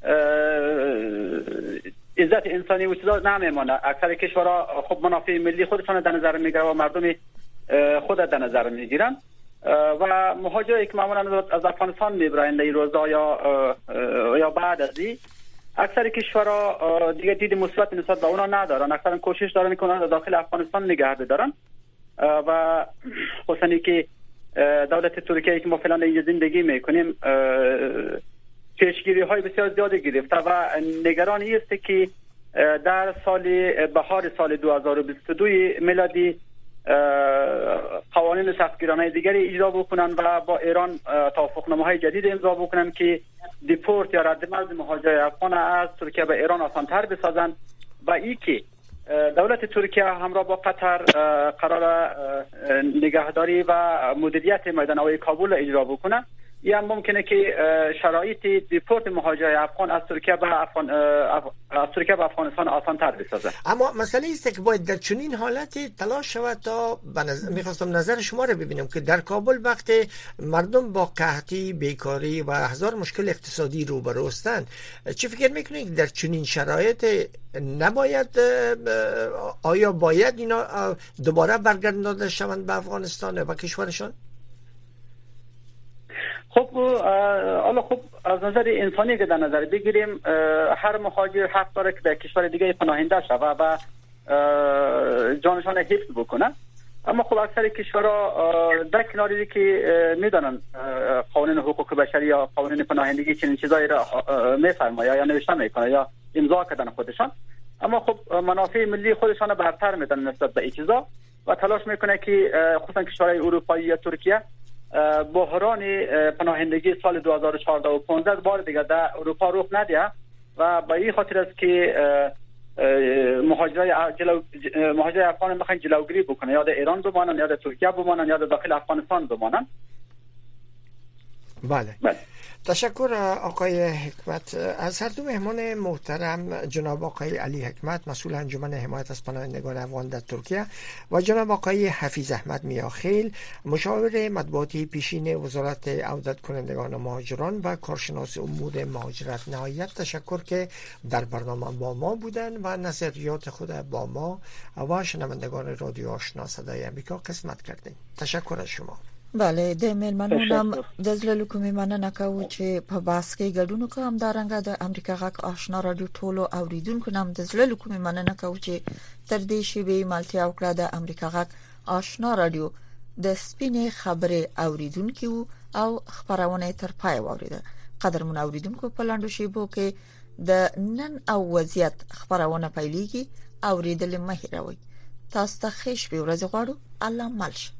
عزت انسانی و چیزا نمیمونه. اکثر کشورها خب منافع ملی خودشان در نظر میگیرن و مردم خود در نظر میگیرن و مهاجرایی که معمولا از افغانستان میبرن این روزا یا بعد از این اکثر کشورها دیگه دید مثبت نسبت به اونا ندارن. اکثرا کوشش دارن که اونا داخل افغانستان نگه دارن و خصوصا که دولت ترکیه که ما فعلا اینجا زندگی میکنیم پیشگیری های بسیار زیادی گرفته و نگرانی است که در بهار سال 2022 میلادی قوانین سختگیرانه دیگری اجرا بکنن و با ایران توافقنامه‌های جدید امضا بکنن که دیپورت یا ردمرز مهاجرای افغان از ترکیه به ایران آسان‌تر بسازن و این که دولت ترکیه همراه با قطر قرار نگهداری و مدیریت میدان‌های کابل اجرا بکنه. یا ممکنه که شرایط دیپورت مهاجرای افغان از ترکیه به افغانستان آسان‌تر بسازه. اما مسئله است که باید در چنین حالتی تلاش شود تا میخواستم نظر شما رو ببینم که در کابل وقتی مردم با قحطی، بیکاری و هزار مشکل اقتصادی روبرو هستند چی فکر میکنید در چنین شرایط نباید آیا باید اینا دوباره برگردانده شوند به افغانستان و کشورشان؟ خب حالا خب از نظر انسانی که در نظر بگیریم هر مهاجر حق داره که در کشور دیگه پناهنده شوه و جانشان حفظ بکنه. اما خب اکثر کشورها در کناری که میدانن قوانین حقوق بشری یا قوانین پناهندگی چنین چیزایی را میفرماید یا نوشته میکنه یا امضا کردن خودشان، اما خب منافع ملی خودشان برتر میدن نسبت به این چیزا و تلاش میکنه که خصوصا کشورهای اروپایی یا ترکیه بحران پناهندگی سال 2014 و 15 بار دیگه در اروپا رخ نده و به این خاطر است که مهاجرای افغان میخوان جلوگیری بکنه، یا در ایران بمانن یا در ترکیه بمانن یا در داخل افغانستان بمانن. بله. تشکر آقای حکمت. از هر دو مهمان محترم جناب آقای علی حکمت مسئول انجمن حمایت از پناهندگان افغان در ترکیه و جناب آقای حفیظ احمد میاخیل مشاور مطبوعاتی پیشین وزارت عودت کنندگان و مهاجران و کارشناس امور مهاجرت نهایت تشکر که در برنامه با ما بودن و نظریات خود با ما و شنوندگان رادیو آشنا صدای امریکا قسمت کردین. تشکر از شما. بله د ملمنونم د زړه کومې مننه کوو چې په باس کې ګډون کوم دارنګه د امریکا غاک آشنا رادیو ټولو اوریدونکو نام د زړه کومې مننه کوو چې تر دې شی به مالتیا وکړه د امریکا غاک آشنا رادیو د سپینې خبرې اوریدونکو او خبرونه تر پای اوریده. قدرمن اوریدونکو په لاندو شیبو کې د نن او وضعیت خبرونه پیلېږي اوریدل مه هیروئ. تاسو ته ښه شپه ورځ غواړو. الله مالش.